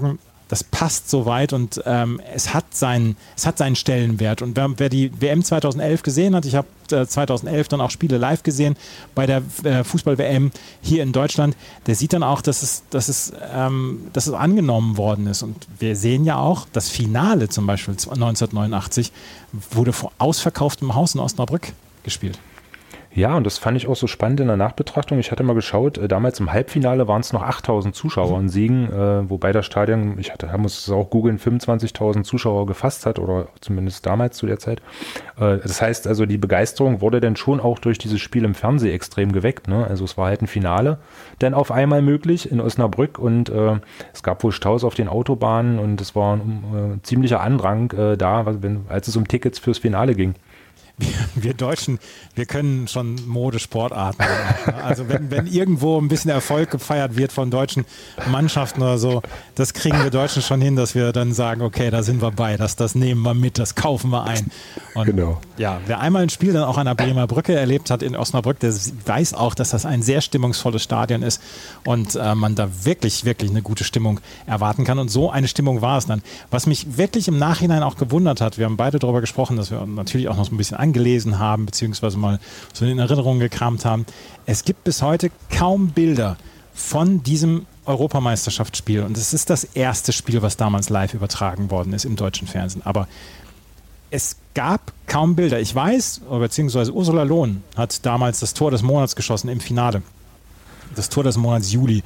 das passt so weit und es hat seinen Stellenwert. Und wer die WM 2011 gesehen hat, ich habe 2011 dann auch Spiele live gesehen bei der Fußball-WM hier in Deutschland, der sieht dann auch, dass es angenommen worden ist. Und wir sehen ja auch, das Finale zum Beispiel 1989 wurde vor ausverkauftem Haus in Osnabrück gespielt. Ja, und das fand ich auch so spannend in der Nachbetrachtung. Ich hatte mal geschaut, damals im Halbfinale waren es noch 8.000 Zuschauer in Siegen, wobei das Stadion, muss es auch googeln, 25.000 Zuschauer gefasst hat, oder zumindest damals zu der Zeit. Das heißt also, die Begeisterung wurde dann schon auch durch dieses Spiel im Fernsehen extrem geweckt, ne? Also es war halt ein Finale dann auf einmal möglich in Osnabrück und es gab wohl Staus auf den Autobahnen und es war ein ziemlicher Andrang als es um Tickets fürs Finale ging. Wir Deutschen, wir können schon Modesportarten machen. Also wenn irgendwo ein bisschen Erfolg gefeiert wird von deutschen Mannschaften oder so, das kriegen wir Deutschen schon hin, dass wir dann sagen, okay, da sind wir bei, das nehmen wir mit, das kaufen wir ein. Und genau. Ja, wer einmal ein Spiel dann auch an der Bremer Brücke erlebt hat in Osnabrück, der weiß auch, dass das ein sehr stimmungsvolles Stadion ist und man da wirklich, wirklich eine gute Stimmung erwarten kann. Und so eine Stimmung war es dann. Was mich wirklich im Nachhinein auch gewundert hat, wir haben beide darüber gesprochen, dass wir natürlich auch noch so ein bisschen angelesen haben, beziehungsweise mal so in Erinnerungen gekramt haben. Es gibt bis heute kaum Bilder von diesem Europameisterschaftsspiel. Und es ist das erste Spiel, was damals live übertragen worden ist im deutschen Fernsehen. Aber es gab kaum Bilder. Ich weiß, beziehungsweise Ursula Lohn hat damals das Tor des Monats geschossen im Finale. Das Tor des Monats Juli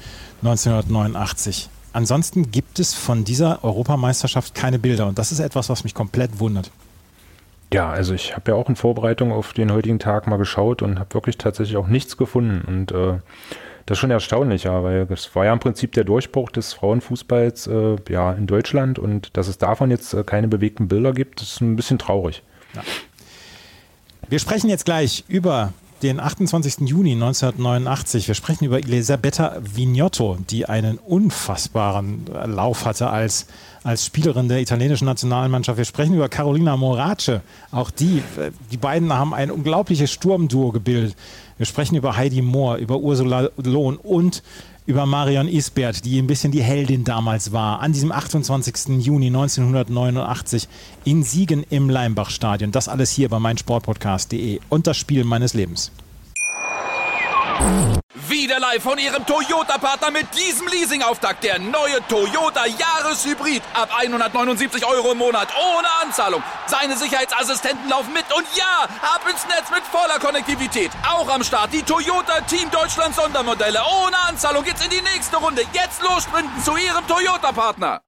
1989. Ansonsten gibt es von dieser Europameisterschaft keine Bilder. Und das ist etwas, was mich komplett wundert. Ja, also ich habe ja auch in Vorbereitung auf den heutigen Tag mal geschaut und habe wirklich tatsächlich auch nichts gefunden. Und das ist schon erstaunlich, ja, weil das war ja im Prinzip der Durchbruch des Frauenfußballs in Deutschland und dass es davon jetzt keine bewegten Bilder gibt, ist ein bisschen traurig. Ja. Wir sprechen jetzt gleich über den 28. Juni 1989. Wir sprechen über Elisabetta Vignotto, die einen unfassbaren Lauf hatte als Spielerin der italienischen Nationalmannschaft. Wir sprechen über Carolina Morace. Auch die beiden haben ein unglaubliches Sturmduo gebildet. Wir sprechen über Heidi Mohr, über Ursula Lohn und über Marion Isbert, die ein bisschen die Heldin damals war, an diesem 28. Juni 1989 in Siegen im Leimbach-Stadion. Das alles hier bei meinsportpodcast.de und das Spiel meines Lebens. Wieder live von Ihrem Toyota-Partner mit diesem Leasing-Auftakt. Der neue Toyota Jahreshybrid. Ab 179 € im Monat. Ohne Anzahlung. Seine Sicherheitsassistenten laufen mit. Und ja, ab ins Netz mit voller Konnektivität. Auch am Start die Toyota Team Deutschland Sondermodelle. Ohne Anzahlung geht's in die nächste Runde. Jetzt los sprinten zu Ihrem Toyota-Partner.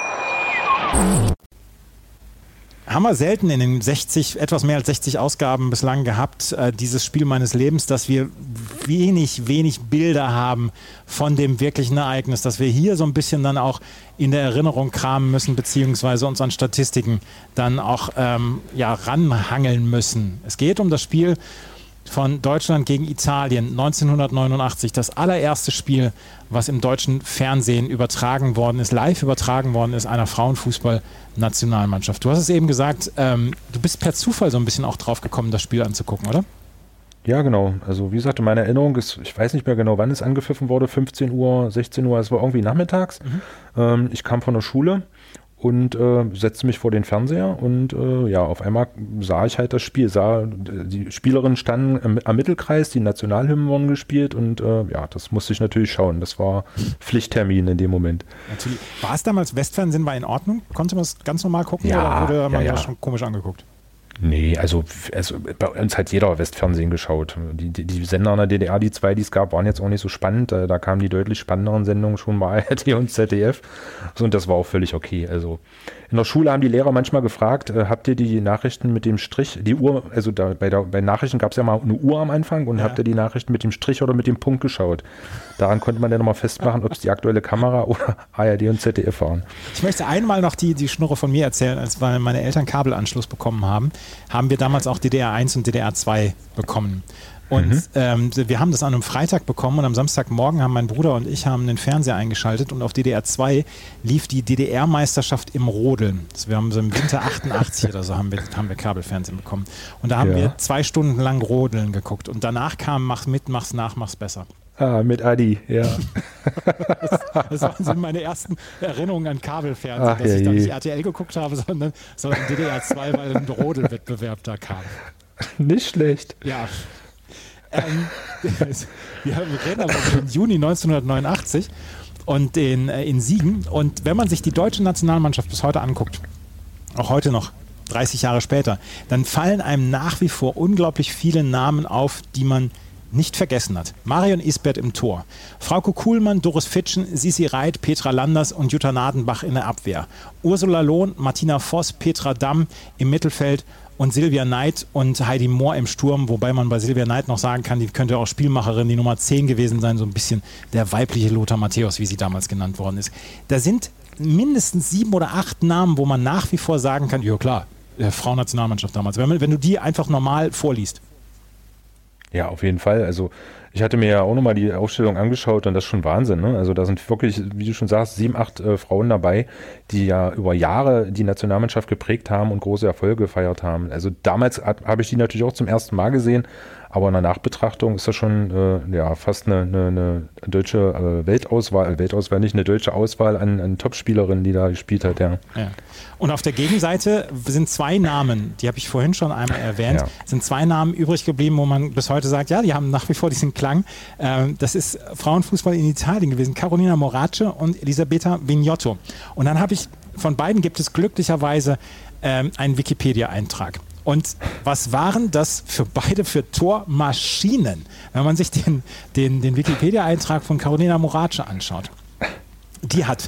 Haben wir selten in den etwas mehr als 60 Ausgaben bislang gehabt, dieses Spiel meines Lebens, dass wir wenig Bilder haben von dem wirklichen Ereignis, dass wir hier so ein bisschen dann auch in der Erinnerung kramen müssen, beziehungsweise uns an Statistiken dann auch ranhangeln müssen. Es geht um das Spiel von Deutschland gegen Italien 1989, das allererste Spiel, was im deutschen Fernsehen übertragen worden ist, live übertragen worden ist, einer Frauenfußball-Nationalmannschaft. Du hast es eben gesagt, du bist per Zufall so ein bisschen auch drauf gekommen, das Spiel anzugucken, oder? Ja, genau. Also wie gesagt, meine Erinnerung ist, ich weiß nicht mehr genau, wann es angepfiffen wurde, 15 Uhr, 16 Uhr, es war irgendwie nachmittags. Ich kam von der Schule und setzte mich vor den Fernseher und auf einmal sah ich halt das Spiel, die Spielerinnen standen am Mittelkreis, die Nationalhymnen wurden gespielt und das musste ich natürlich schauen. Das war Pflichttermin in dem Moment. Natürlich. War es damals, Westfernsehen war in Ordnung? Konnte man es ganz normal gucken oder wurde man das schon komisch angeguckt? Nee, also bei uns hat jeder Westfernsehen geschaut. Die Sender in der DDR, die zwei, die es gab, waren jetzt auch nicht so spannend. Da kamen die deutlich spannenderen Sendungen schon bei ARD und ZDF. Und das war auch völlig okay. Also in der Schule haben die Lehrer manchmal gefragt, habt ihr die Nachrichten mit dem Strich, die Uhr, also bei Nachrichten gab es ja mal eine Uhr am Anfang und habt ihr die Nachrichten mit dem Strich oder mit dem Punkt geschaut? Daran konnte man dann nochmal festmachen, ob es die aktuelle Kamera oder ARD und ZDF waren. Ich möchte einmal noch die Schnurre von mir erzählen, als meine Eltern Kabelanschluss bekommen haben wir damals auch DDR 1 und DDR 2 bekommen. Und wir haben das an einem Freitag bekommen und am Samstagmorgen haben mein Bruder und ich den Fernseher eingeschaltet und auf DDR 2 lief die DDR-Meisterschaft im Rodeln. Also wir haben so im Winter 88 oder so haben wir Kabelfernsehen bekommen. Und da haben wir 2 Stunden lang Rodeln geguckt und danach kam Mach's mit, mach's nach, mach's besser. Mit Adi, ja. Das waren so meine ersten Erinnerungen an Kabelfernsehen, dass ich da nicht RTL geguckt habe, sondern DDR 2, weil ein Rodelwettbewerb da kam. Nicht schlecht. Ja. Wir reden aber im Juni 1989 und in Siegen. Und wenn man sich die deutsche Nationalmannschaft bis heute anguckt, auch heute noch, 30 Jahre später, dann fallen einem nach wie vor unglaublich viele Namen auf, die man nicht vergessen hat. Marion Isbert im Tor, Frauke Kuhlmann, Doris Fitschen, Sissi Reit, Petra Landers und Jutta Nadenbach in der Abwehr. Ursula Lohn, Martina Voss, Petra Damm im Mittelfeld und Silvia Neid und Heidi Mohr im Sturm, wobei man bei Silvia Neid noch sagen kann, die könnte auch Spielmacherin, die Nummer 10 gewesen sein, so ein bisschen der weibliche Lothar Matthäus, wie sie damals genannt worden ist. Da sind mindestens 7 oder 8 Namen, wo man nach wie vor sagen kann, ja klar, Frauennationalmannschaft damals, wenn du die einfach normal vorliest. Ja, auf jeden Fall. Also ich hatte mir ja auch nochmal die Aufstellung angeschaut und das ist schon Wahnsinn. Ne? Also da sind wirklich, wie du schon sagst, 7, 8 Frauen dabei, die ja über Jahre die Nationalmannschaft geprägt haben und große Erfolge gefeiert haben. Also damals habe ich die natürlich auch zum ersten Mal gesehen, aber in der Nachbetrachtung ist das schon fast eine deutsche Weltauswahl nicht, eine deutsche Auswahl an Topspielerinnen, die da gespielt hat, ja. Und auf der Gegenseite sind 2 Namen, die habe ich vorhin schon einmal erwähnt, sind 2 Namen übrig geblieben, wo man bis heute sagt, ja, die haben nach wie vor diesen Klang. Das ist Frauenfußball in Italien gewesen, Carolina Morace und Elisabetta Vignotto. Und dann von beiden gibt es glücklicherweise einen Wikipedia-Eintrag. Und was waren das für beide für Tormaschinen? Wenn man sich den Wikipedia-Eintrag von Carolina Morace anschaut. Die hat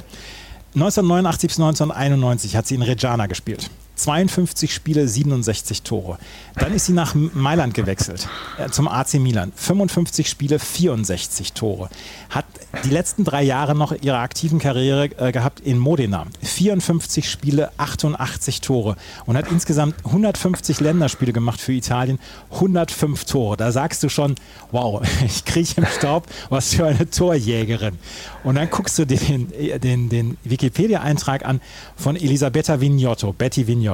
1989 bis 1991 hat sie in Reggiana gespielt. 52 Spiele, 67 Tore. Dann ist sie nach Mailand gewechselt, zum AC Milan. 55 Spiele, 64 Tore. Hat die letzten 3 Jahre noch ihre aktiven Karriere gehabt in Modena. 54 Spiele, 88 Tore. Und hat insgesamt 150 Länderspiele gemacht für Italien, 105 Tore. Da sagst du schon, wow, ich kriege im Staub, was für eine Torjägerin. Und dann guckst du dir den Wikipedia-Eintrag an von Elisabetta Vignotto, Betty Vignotto.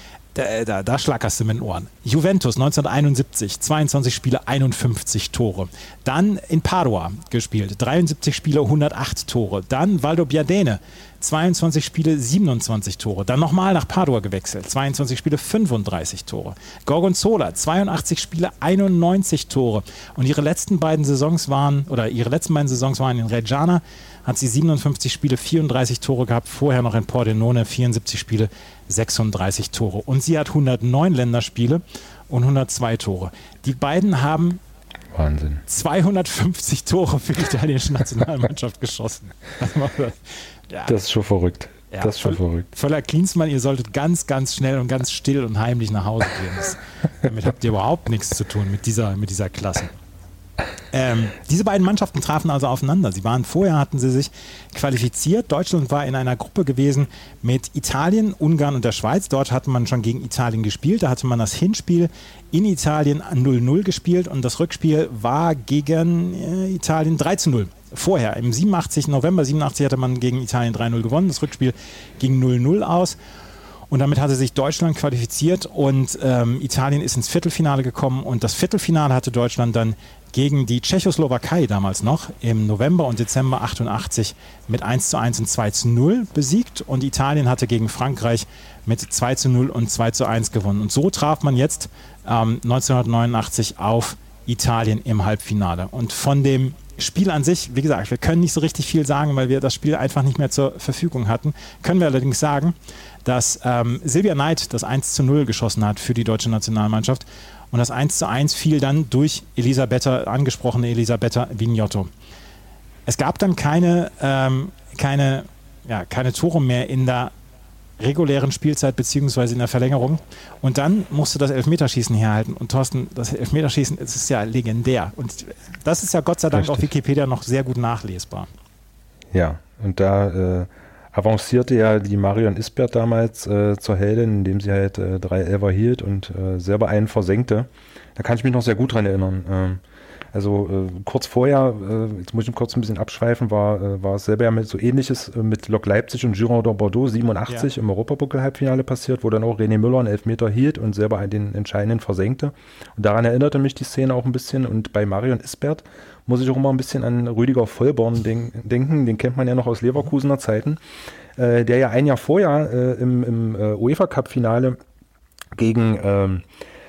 Da schlackerst du mit den Ohren. Juventus 1971, 22 Spiele, 51 Tore. Dann in Padua gespielt, 73 Spiele, 108 Tore. Dann Valdobbiadene, 22 Spiele, 27 Tore. Dann nochmal nach Padua gewechselt, 22 Spiele, 35 Tore. Gorgonzola, 82 Spiele, 91 Tore. Und ihre letzten beiden Saisons waren in Reggiana, hat sie 57 Spiele, 34 Tore gehabt, vorher noch in Pordenone 74 Spiele, 36 Tore. Und sie hat 109 Länderspiele und 102 Tore. Die beiden haben Wahnsinn. 250 Tore für die italienische Nationalmannschaft geschossen. Das ist schon verrückt. Ja, das ist schon verrückt. Völler Klinsmann, ihr solltet ganz, ganz schnell und ganz still und heimlich nach Hause gehen. Damit habt ihr überhaupt nichts zu tun mit dieser Klasse. Diese beiden Mannschaften trafen also aufeinander. Hatten sie sich qualifiziert. Deutschland war in einer Gruppe gewesen mit Italien, Ungarn und der Schweiz. Dort hatte man schon gegen Italien gespielt. Da hatte man das Hinspiel in Italien 0-0 gespielt und das Rückspiel war gegen Italien 3-0. Vorher, im November 87 hatte man gegen Italien 3-0 gewonnen. Das Rückspiel ging 0-0 aus. Und damit hatte sich Deutschland qualifiziert und Italien ist ins Viertelfinale gekommen. Und das Viertelfinale hatte Deutschland dann gegen die Tschechoslowakei damals noch im November und Dezember 88 mit 1:1 und 2:0 besiegt. Und Italien hatte gegen Frankreich mit 2:0 und 2:1 gewonnen. Und so traf man jetzt 1989 auf Italien im Halbfinale. Und von dem Spiel an sich, wie gesagt, wir können nicht so richtig viel sagen, weil wir das Spiel einfach nicht mehr zur Verfügung hatten. Können wir allerdings sagen, dass Silvia Neid das 1:0 geschossen hat für die deutsche Nationalmannschaft. Und das 1:1 fiel dann durch angesprochene Elisabetta Vignotto. Es gab dann keine Tore mehr in der regulären Spielzeit beziehungsweise in der Verlängerung. Und dann musste das Elfmeterschießen herhalten. Und Thorsten, das Elfmeterschießen ist ja legendär. Und das ist ja Gott sei Dank auf Wikipedia noch sehr gut nachlesbar. Ja, und da avancierte ja die Marion Isbert damals zur Heldin, indem sie halt 3 Elfer hielt und selber einen versenkte. Da kann ich mich noch sehr gut dran erinnern. Also kurz vorher, jetzt muss ich kurz ein bisschen abschweifen, war es selber ja mit so Ähnliches mit Lok Leipzig und Girondin Bordeaux 87 im Europapokal-Halbfinale passiert, wo dann auch René Müller einen Elfmeter hielt und selber den entscheidenden versenkte. Und daran erinnerte mich die Szene auch ein bisschen. Und bei Marion Isbert muss ich auch immer ein bisschen an Rüdiger Vollborn denken. Den kennt man ja noch aus Leverkusener Zeiten, der ja ein Jahr vorher im UEFA-Cup-Finale gegen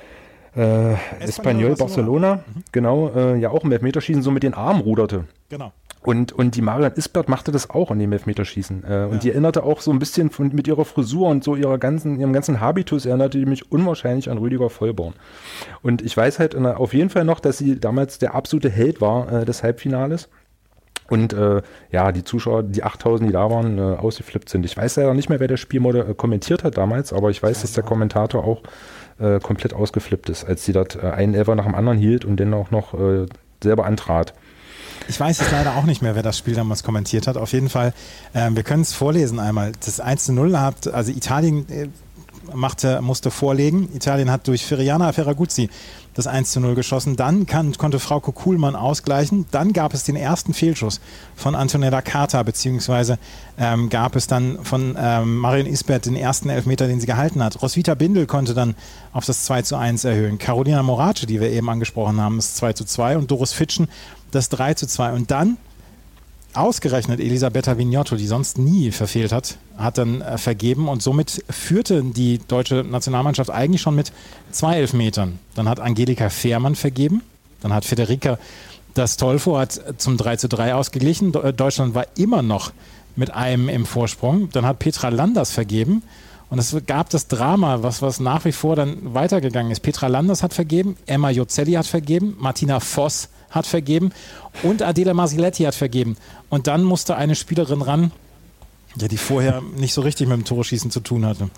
Espanyol Barcelona, genau, ja auch im Elfmeterschießen so mit den Armen ruderte. Genau. Und die Marion Isbert machte das auch in dem Elfmeterschießen. Und die erinnerte auch so ein bisschen mit ihrer Frisur und so ihrem ganzen Habitus, erinnerte die mich unwahrscheinlich an Rüdiger Vollborn. Und ich weiß halt auf jeden Fall noch, dass sie damals der absolute Held war des Halbfinales. Und die Zuschauer, die 8.000, die da waren, ausgeflippt sind. Ich weiß leider nicht mehr, wer das Spiel kommentiert hat damals, aber ich weiß, dass der Kommentator auch komplett ausgeflippt ist, als sie dort einen Elfer nach dem anderen hielt und den auch noch selber antrat. Ich weiß jetzt leider auch nicht mehr, wer das Spiel damals kommentiert hat. Auf jeden Fall, wir können es vorlesen einmal. Das 1:0 hat, also Italien musste vorlegen. Italien hat durch Feriana Ferraguzzi das 1:0 geschossen. Dann konnte Frauke Kuhlmann ausgleichen. Dann gab es den ersten Fehlschuss von Antonella Carta, beziehungsweise gab es dann von Marion Isbert den ersten Elfmeter, den sie gehalten hat. Roswitha Bindel konnte dann auf das 2:1 erhöhen. Carolina Morace, die wir eben angesprochen haben, das 2:2 und Doris Fitschen das 3:2. Und dann ausgerechnet Elisabetta Vignotto, die sonst nie verfehlt hat dann vergeben und somit führte die deutsche Nationalmannschaft eigentlich schon mit 2 Elfmetern. Dann hat Angelika Fehrmann vergeben, dann hat Federica D'Astolfo hat zum 3:3 ausgeglichen. Deutschland war immer noch mit einem im Vorsprung. Dann hat Petra Landers vergeben und es gab das Drama, was nach wie vor dann weitergegangen ist. Petra Landers hat vergeben, Emma Jozelli hat vergeben, Martina Voss hat vergeben und Adela Masiletti hat vergeben. Und dann musste eine Spielerin ran, die vorher nicht so richtig mit dem Torschießen zu tun hatte.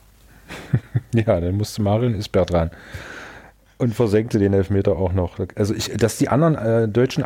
Ja, dann musste Marion Isbert ran. Und versenkte den Elfmeter auch noch. Also dass die anderen deutschen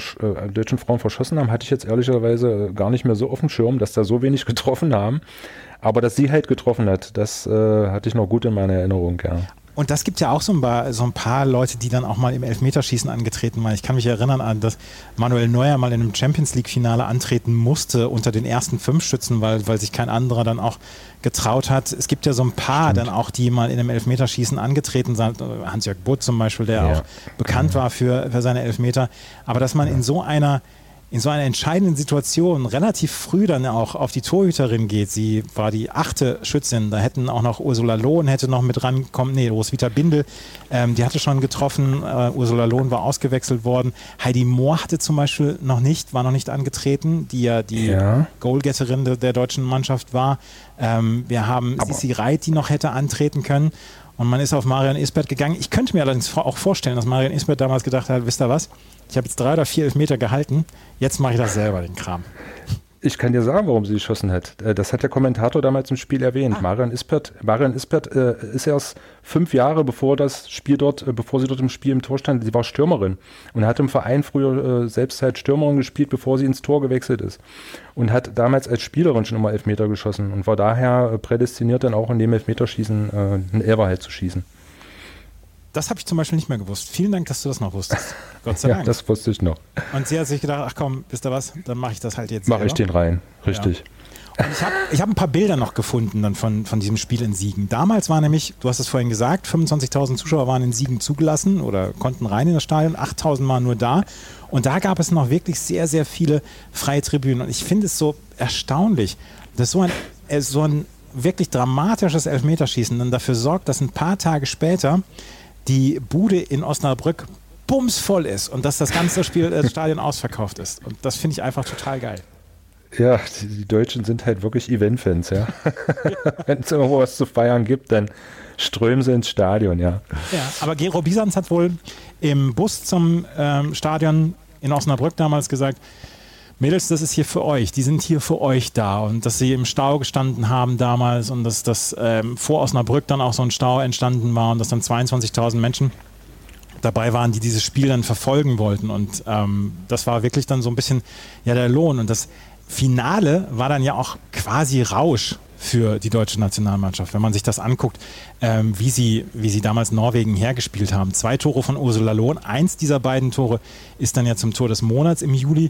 Frauen verschossen haben, hatte ich jetzt ehrlicherweise gar nicht mehr so auf dem Schirm, dass da so wenig getroffen haben. Aber dass sie halt getroffen hat, das hatte ich noch gut in meiner Erinnerung, ja. Und das gibt ja auch so ein paar Leute, die dann auch mal im Elfmeterschießen angetreten waren. Ich kann mich erinnern an, dass Manuel Neuer mal in einem Champions-League-Finale antreten musste unter den ersten 5 Schützen, weil sich kein anderer dann auch getraut hat. Es gibt ja so ein paar dann auch, die mal in einem Elfmeterschießen angetreten sind. Hans-Jörg Butt zum Beispiel, der auch bekannt war für seine Elfmeter. Aber dass man in so einer entscheidenden Situation relativ früh dann auch auf die Torhüterin geht. Sie war die 8. Schützin. Da hätten auch noch Ursula Lohn hätte noch mit rankommen. Nee, Roswitha Bindel, die hatte schon getroffen. Ursula Lohn war ausgewechselt worden. Heidi Mohr hatte zum Beispiel war noch nicht angetreten, die ja die Goalgetterin der deutschen Mannschaft war. Wir haben Sissi Reit, die noch hätte antreten können. Und man ist auf Marion Isbert gegangen. Ich könnte mir allerdings auch vorstellen, dass Marion Isbert damals gedacht hat, wisst ihr was? Ich habe jetzt 3 oder 4 Elfmeter gehalten, jetzt mache ich das selber, den Kram. Ich kann dir sagen, warum sie geschossen hat. Das hat der Kommentator damals im Spiel erwähnt. Marion Isbert ist erst 5 Jahre bevor sie dort im Spiel im Tor stand, sie war Stürmerin und hat im Verein früher selbst halt Stürmerin gespielt, bevor sie ins Tor gewechselt ist. Und hat damals als Spielerin schon immer Elfmeter geschossen und war daher prädestiniert, dann auch in dem Elfmeterschießen einen Elfer halt zu schießen. Das habe ich zum Beispiel nicht mehr gewusst. Vielen Dank, dass du das noch wusstest. Gott sei Dank. Ja, das wusste ich noch. Und sie hat sich gedacht, ach komm, wisst ihr was, dann mache ich das halt jetzt selber. Mache ich den rein, richtig. Ja. Und ich hab ein paar Bilder noch gefunden dann von diesem Spiel in Siegen. Damals war nämlich, du hast es vorhin gesagt, 25.000 Zuschauer waren in Siegen zugelassen oder konnten rein in das Stadion, 8.000 waren nur da. Und da gab es noch wirklich sehr, sehr viele freie Tribünen. Und ich finde es so erstaunlich, dass so ein wirklich dramatisches Elfmeterschießen dann dafür sorgt, dass ein paar Tage später die Bude in Osnabrück bumsvoll ist und dass das ganze Stadion ausverkauft ist. Und das finde ich einfach total geil. Ja, die Deutschen sind halt wirklich Event-Fans, ja. Wenn es irgendwo was zu feiern gibt, dann strömen sie ins Stadion, ja. Ja, aber Gero Bisanz hat wohl im Bus zum Stadion in Osnabrück damals gesagt, Mädels, das ist hier für euch, die sind hier für euch da und dass sie im Stau gestanden haben damals und dass vor Osnabrück dann auch so ein Stau entstanden war und dass dann 22.000 Menschen dabei waren, die dieses Spiel dann verfolgen wollten und das war wirklich dann so ein bisschen der Lohn und das Finale war dann ja auch quasi Rausch für die deutsche Nationalmannschaft. Wenn man sich das anguckt, wie sie damals Norwegen hergespielt haben. 2 Tore von Ursula Lohn. 1 dieser beiden Tore ist dann ja zum Tor des Monats im Juli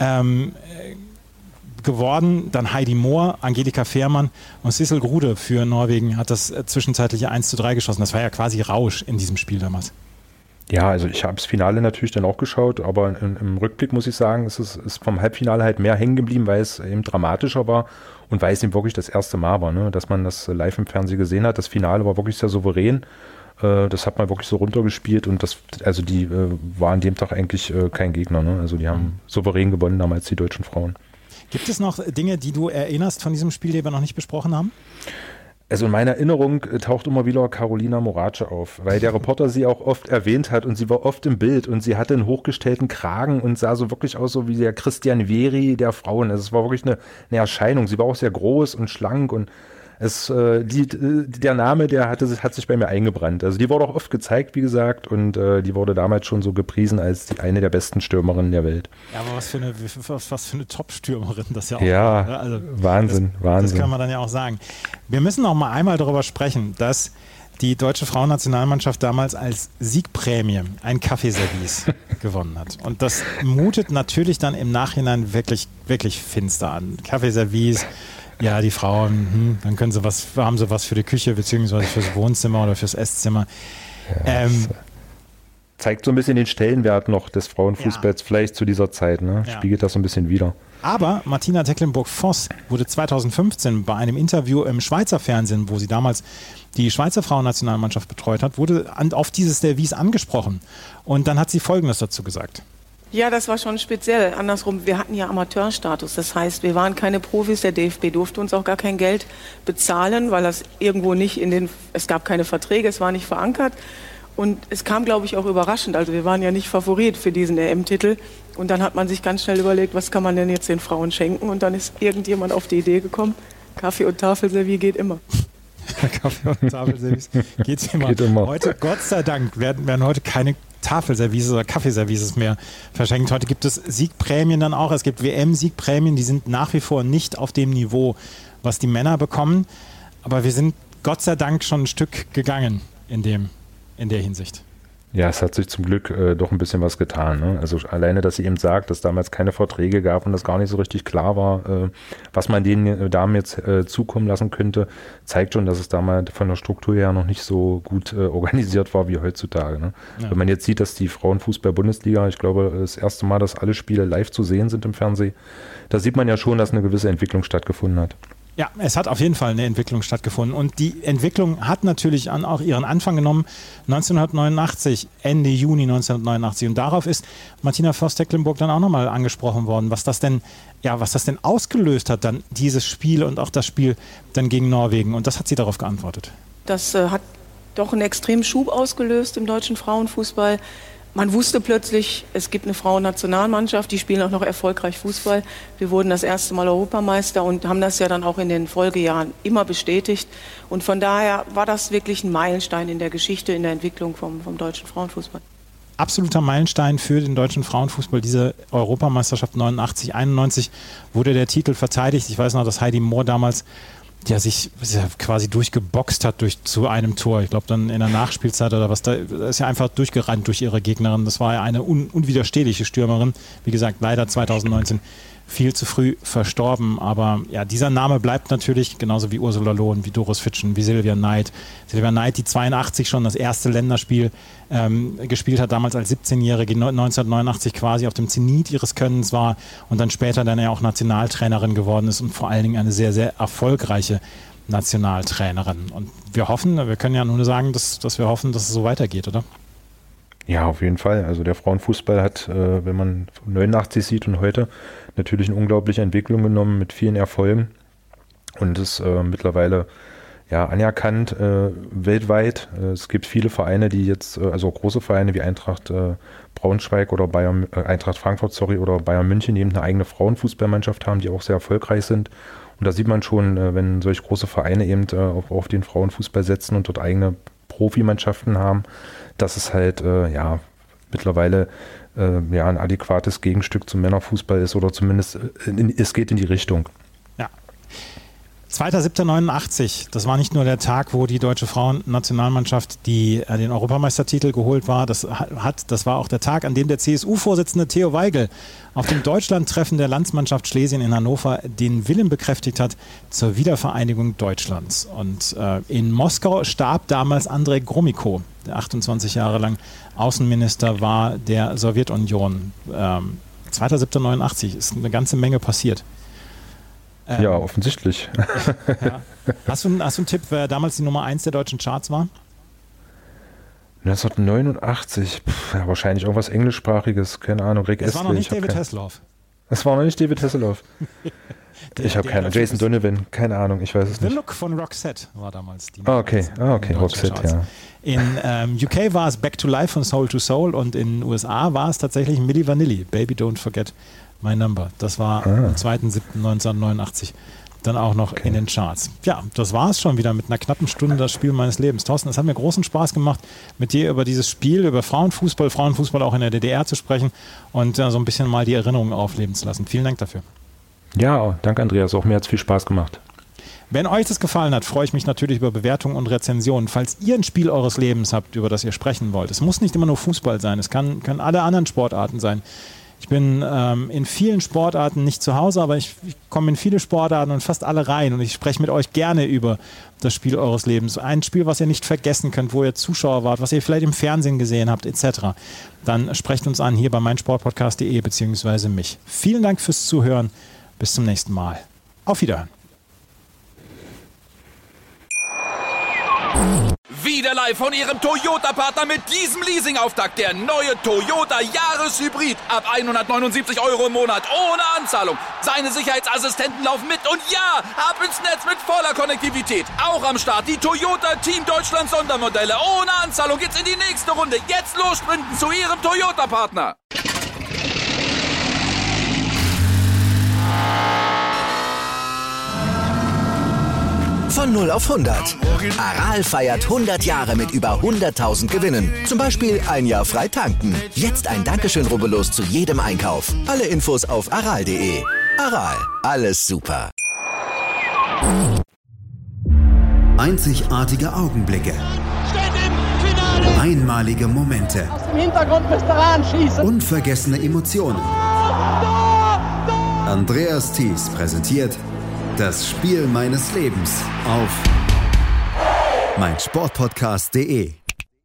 geworden. Dann Heidi Mohr, Angelika Fehrmann und Sissel Grude für Norwegen hat das zwischenzeitliche 1:3 geschossen. Das war ja quasi Rausch in diesem Spiel damals. Ja, also ich habe das Finale natürlich dann auch geschaut, aber im Rückblick muss ich sagen, es ist vom Halbfinale halt mehr hängen geblieben, weil es eben dramatischer war und weil es eben wirklich das erste Mal war, ne, dass man das live im Fernsehen gesehen hat. Das Finale war wirklich sehr souverän. Das hat man wirklich so runtergespielt und die war an dem Tag eigentlich kein Gegner. Ne? Also die haben souverän gewonnen damals, die deutschen Frauen. Gibt es noch Dinge, die du erinnerst von diesem Spiel, die wir noch nicht besprochen haben? Also in meiner Erinnerung taucht immer wieder Carolina Morace auf, weil der Reporter sie auch oft erwähnt hat und sie war oft im Bild und sie hatte einen hochgestellten Kragen und sah so wirklich aus so wie der Christian Vieri der Frauen. Also es war wirklich eine Erscheinung. Sie war auch sehr groß und schlank und der Name, hat sich bei mir eingebrannt. Also die wurde auch oft gezeigt, wie gesagt, und die wurde damals schon so gepriesen als eine der besten Stürmerinnen der Welt. Ja, aber was für eine Top-Stürmerin das ja auch war. Ne? Also Wahnsinn. Das kann man dann ja auch sagen. Wir müssen noch mal einmal darüber sprechen, dass die deutsche Frauennationalmannschaft damals als Siegprämie ein Kaffeeservice gewonnen hat. Und das mutet natürlich dann im Nachhinein wirklich, wirklich finster an. Kaffeeservice. Ja, die Frauen, dann haben sie was für die Küche beziehungsweise fürs Wohnzimmer oder fürs Esszimmer. Ja, zeigt so ein bisschen den Stellenwert noch des Frauenfußballs vielleicht zu dieser Zeit, ne? Spiegelt das so ein bisschen wider. Aber Martina Tecklenburg-Voss wurde 2015 bei einem Interview im Schweizer Fernsehen, wo sie damals die Schweizer Frauennationalmannschaft betreut hat, wurde auf dieses Service angesprochen. Und dann hat sie Folgendes dazu gesagt. Ja, das war schon speziell. Andersrum, wir hatten ja Amateurstatus. Das heißt, wir waren keine Profis. Der DFB durfte uns auch gar kein Geld bezahlen, weil das irgendwo nicht es gab keine Verträge, es war nicht verankert. Und es kam, glaube ich, auch überraschend. Also wir waren ja nicht Favorit für diesen EM-Titel. Und dann hat man sich ganz schnell überlegt, was kann man denn jetzt den Frauen schenken? Und dann ist irgendjemand auf die Idee gekommen, Kaffee und Tafelservice geht immer. Kaffee und Tafelservice geht immer. Heute, Gott sei Dank, werden heute keine Tafelservices oder Kaffeeservices mehr verschenkt. Heute gibt es Siegprämien dann auch. Es gibt WM-Siegprämien, die sind nach wie vor nicht auf dem Niveau, was die Männer bekommen. Aber wir sind Gott sei Dank schon ein Stück gegangen in der Hinsicht. Ja, es hat sich zum Glück doch ein bisschen was getan. Ne? Also alleine, dass sie eben sagt, dass damals keine Verträge gab und das gar nicht so richtig klar war, was man den Damen jetzt zukommen lassen könnte, zeigt schon, dass es damals von der Struktur her noch nicht so gut organisiert war wie heutzutage. Ne? Ja. Wenn man jetzt sieht, dass die Frauenfußball-Bundesliga, ich glaube, das erste Mal, dass alle Spiele live zu sehen sind im Fernsehen, da sieht man ja schon, dass eine gewisse Entwicklung stattgefunden hat. Ja, es hat auf jeden Fall eine Entwicklung stattgefunden und die Entwicklung hat natürlich auch ihren Anfang genommen 1989, Ende Juni 1989 und darauf ist Martina Voss-Tecklenburg dann auch nochmal angesprochen worden, was das denn ausgelöst hat dann dieses Spiel und auch das Spiel dann gegen Norwegen und das hat sie darauf geantwortet. Das hat doch einen extremen Schub ausgelöst im deutschen Frauenfußball. Man wusste plötzlich, es gibt eine Frauennationalmannschaft, die spielen auch noch erfolgreich Fußball. Wir wurden das erste Mal Europameister und haben das ja dann auch in den Folgejahren immer bestätigt. Und von daher war das wirklich ein Meilenstein in der Geschichte, in der Entwicklung vom deutschen Frauenfußball. Absoluter Meilenstein für den deutschen Frauenfußball. Diese Europameisterschaft 89, 91 wurde der Titel verteidigt. Ich weiß noch, dass Heidi Mohr damals sich quasi durchgeboxt hat zu einem Tor. Ich glaube dann in der Nachspielzeit oder was, da ist ja einfach durchgerannt durch ihre Gegnerin. Das war ja eine unwiderstehliche Stürmerin. Wie gesagt, leider 2019 viel zu früh verstorben. Aber ja, dieser Name bleibt natürlich, genauso wie Ursula Lohn, wie Doris Fitschen, wie Silvia Neid. Silvia Neid, die 82 schon das erste Länderspiel gespielt hat, damals als 17-Jährige, 1989 quasi auf dem Zenit ihres Könnens war und dann später dann ja auch Nationaltrainerin geworden ist und vor allen Dingen eine sehr, sehr erfolgreiche Nationaltrainerin. Und wir können ja nur sagen, dass wir hoffen, dass es so weitergeht, oder? Ja, auf jeden Fall. Also der Frauenfußball hat, wenn man 89 sieht und heute, natürlich eine unglaubliche Entwicklung genommen mit vielen Erfolgen und ist mittlerweile anerkannt weltweit. Es gibt viele Vereine, die jetzt, also große Vereine wie Eintracht Braunschweig oder Eintracht Frankfurt, oder Bayern München, die eben eine eigene Frauenfußballmannschaft haben, die auch sehr erfolgreich sind. Und da sieht man schon, wenn solch große Vereine eben auf den Frauenfußball setzen und dort eigene Profimannschaften haben, dass es halt mittlerweile ein adäquates Gegenstück zum Männerfußball ist oder zumindest es geht in die Richtung. Ja. 2.7.89, das war nicht nur der Tag, wo die deutsche Frauennationalmannschaft den Europameistertitel geholt war, das war auch der Tag, an dem der CSU-Vorsitzende Theo Weigel auf dem Deutschlandtreffen der Landsmannschaft Schlesien in Hannover den Willen bekräftigt hat zur Wiedervereinigung Deutschlands. Und in Moskau starb damals Andrei Gromyko, der 28 Jahre lang Außenminister war der Sowjetunion. 2.7.89 ist eine ganze Menge passiert. Ja, offensichtlich. Ja. Hast du einen Tipp, wer damals die Nummer 1 der deutschen Charts war? 1989, ja, wahrscheinlich irgendwas Englischsprachiges, keine Ahnung. Es war noch nicht David Hasselhoff. Es war noch nicht David Hasselhoff. Ich habe keine Ahnung. Jason Donovan, keine Ahnung, ich weiß es nicht. The Look von Roxette war damals die Nummer 1 Roxette, ja. In UK war es Back to Life von Soul to Soul und in den USA war es tatsächlich Milli Vanilli, Baby Don't Forget My Number. Das war am 2.7.1989 dann auch noch in den Charts. Ja, das war es schon wieder mit einer knappen Stunde, das Spiel meines Lebens. Thorsten, es hat mir großen Spaß gemacht, mit dir über dieses Spiel, über Frauenfußball auch in der DDR zu sprechen und so ein bisschen mal die Erinnerungen aufleben zu lassen. Vielen Dank dafür. Ja, danke Andreas, auch mir hat es viel Spaß gemacht. Wenn euch das gefallen hat, freue ich mich natürlich über Bewertungen und Rezensionen. Falls ihr ein Spiel eures Lebens habt, über das ihr sprechen wollt, es muss nicht immer nur Fußball sein, es können alle anderen Sportarten sein. Ich bin in vielen Sportarten nicht zu Hause, aber ich komme in viele Sportarten und fast alle rein und ich spreche mit euch gerne über das Spiel eures Lebens. Ein Spiel, was ihr nicht vergessen könnt, wo ihr Zuschauer wart, was ihr vielleicht im Fernsehen gesehen habt, etc. Dann sprecht uns an hier bei meinsportpodcast.de bzw. mich. Vielen Dank fürs Zuhören. Bis zum nächsten Mal. Auf Wiederhören. Wieder live von Ihrem Toyota-Partner mit diesem Leasing-Auftakt. Der neue Toyota Jahreshybrid. Ab 179 € im Monat. Ohne Anzahlung. Seine Sicherheitsassistenten laufen mit. Und ja, ab ins Netz mit voller Konnektivität. Auch am Start die Toyota Team Deutschland Sondermodelle. Ohne Anzahlung geht's in die nächste Runde. Jetzt los sprinten zu Ihrem Toyota-Partner. Von 0 auf 100. Aral feiert 100 Jahre mit über 100.000 Gewinnen. Zum Beispiel ein Jahr frei tanken. Jetzt ein Dankeschön, rubbellos zu jedem Einkauf. Alle Infos auf aral.de. Aral, alles super. Einzigartige Augenblicke. Einmalige Momente. Aus dem Hintergrund müsst ihr anschießen. Unvergessene Emotionen. Andreas Thies präsentiert das Spiel meines Lebens auf meinsportpodcast.de.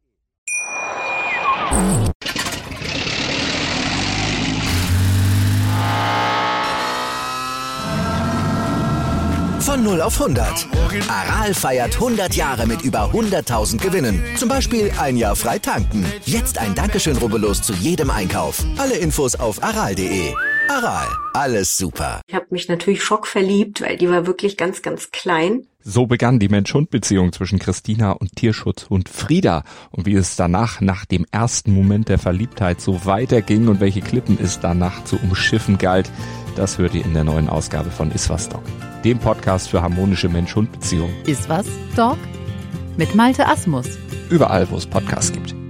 Von 0 auf 100. Aral feiert 100 Jahre mit über 100.000 Gewinnen. Zum Beispiel ein Jahr frei tanken. Jetzt ein Dankeschön, rubbellos zu jedem Einkauf. Alle Infos auf aral.de. Aral, alles super. Ich habe mich natürlich schockverliebt, weil die war wirklich ganz, ganz klein. So begann die Mensch-Hund-Beziehung zwischen Christina und Tierschutzhund Frieda. Und wie es danach, nach dem ersten Moment der Verliebtheit, so weiterging und welche Klippen es danach zu umschiffen galt, das hört ihr in der neuen Ausgabe von Iswas Dog, dem Podcast für harmonische Mensch-Hund-Beziehungen. Iswas Dog? Mit Malte Asmus. Überall, wo es Podcasts gibt.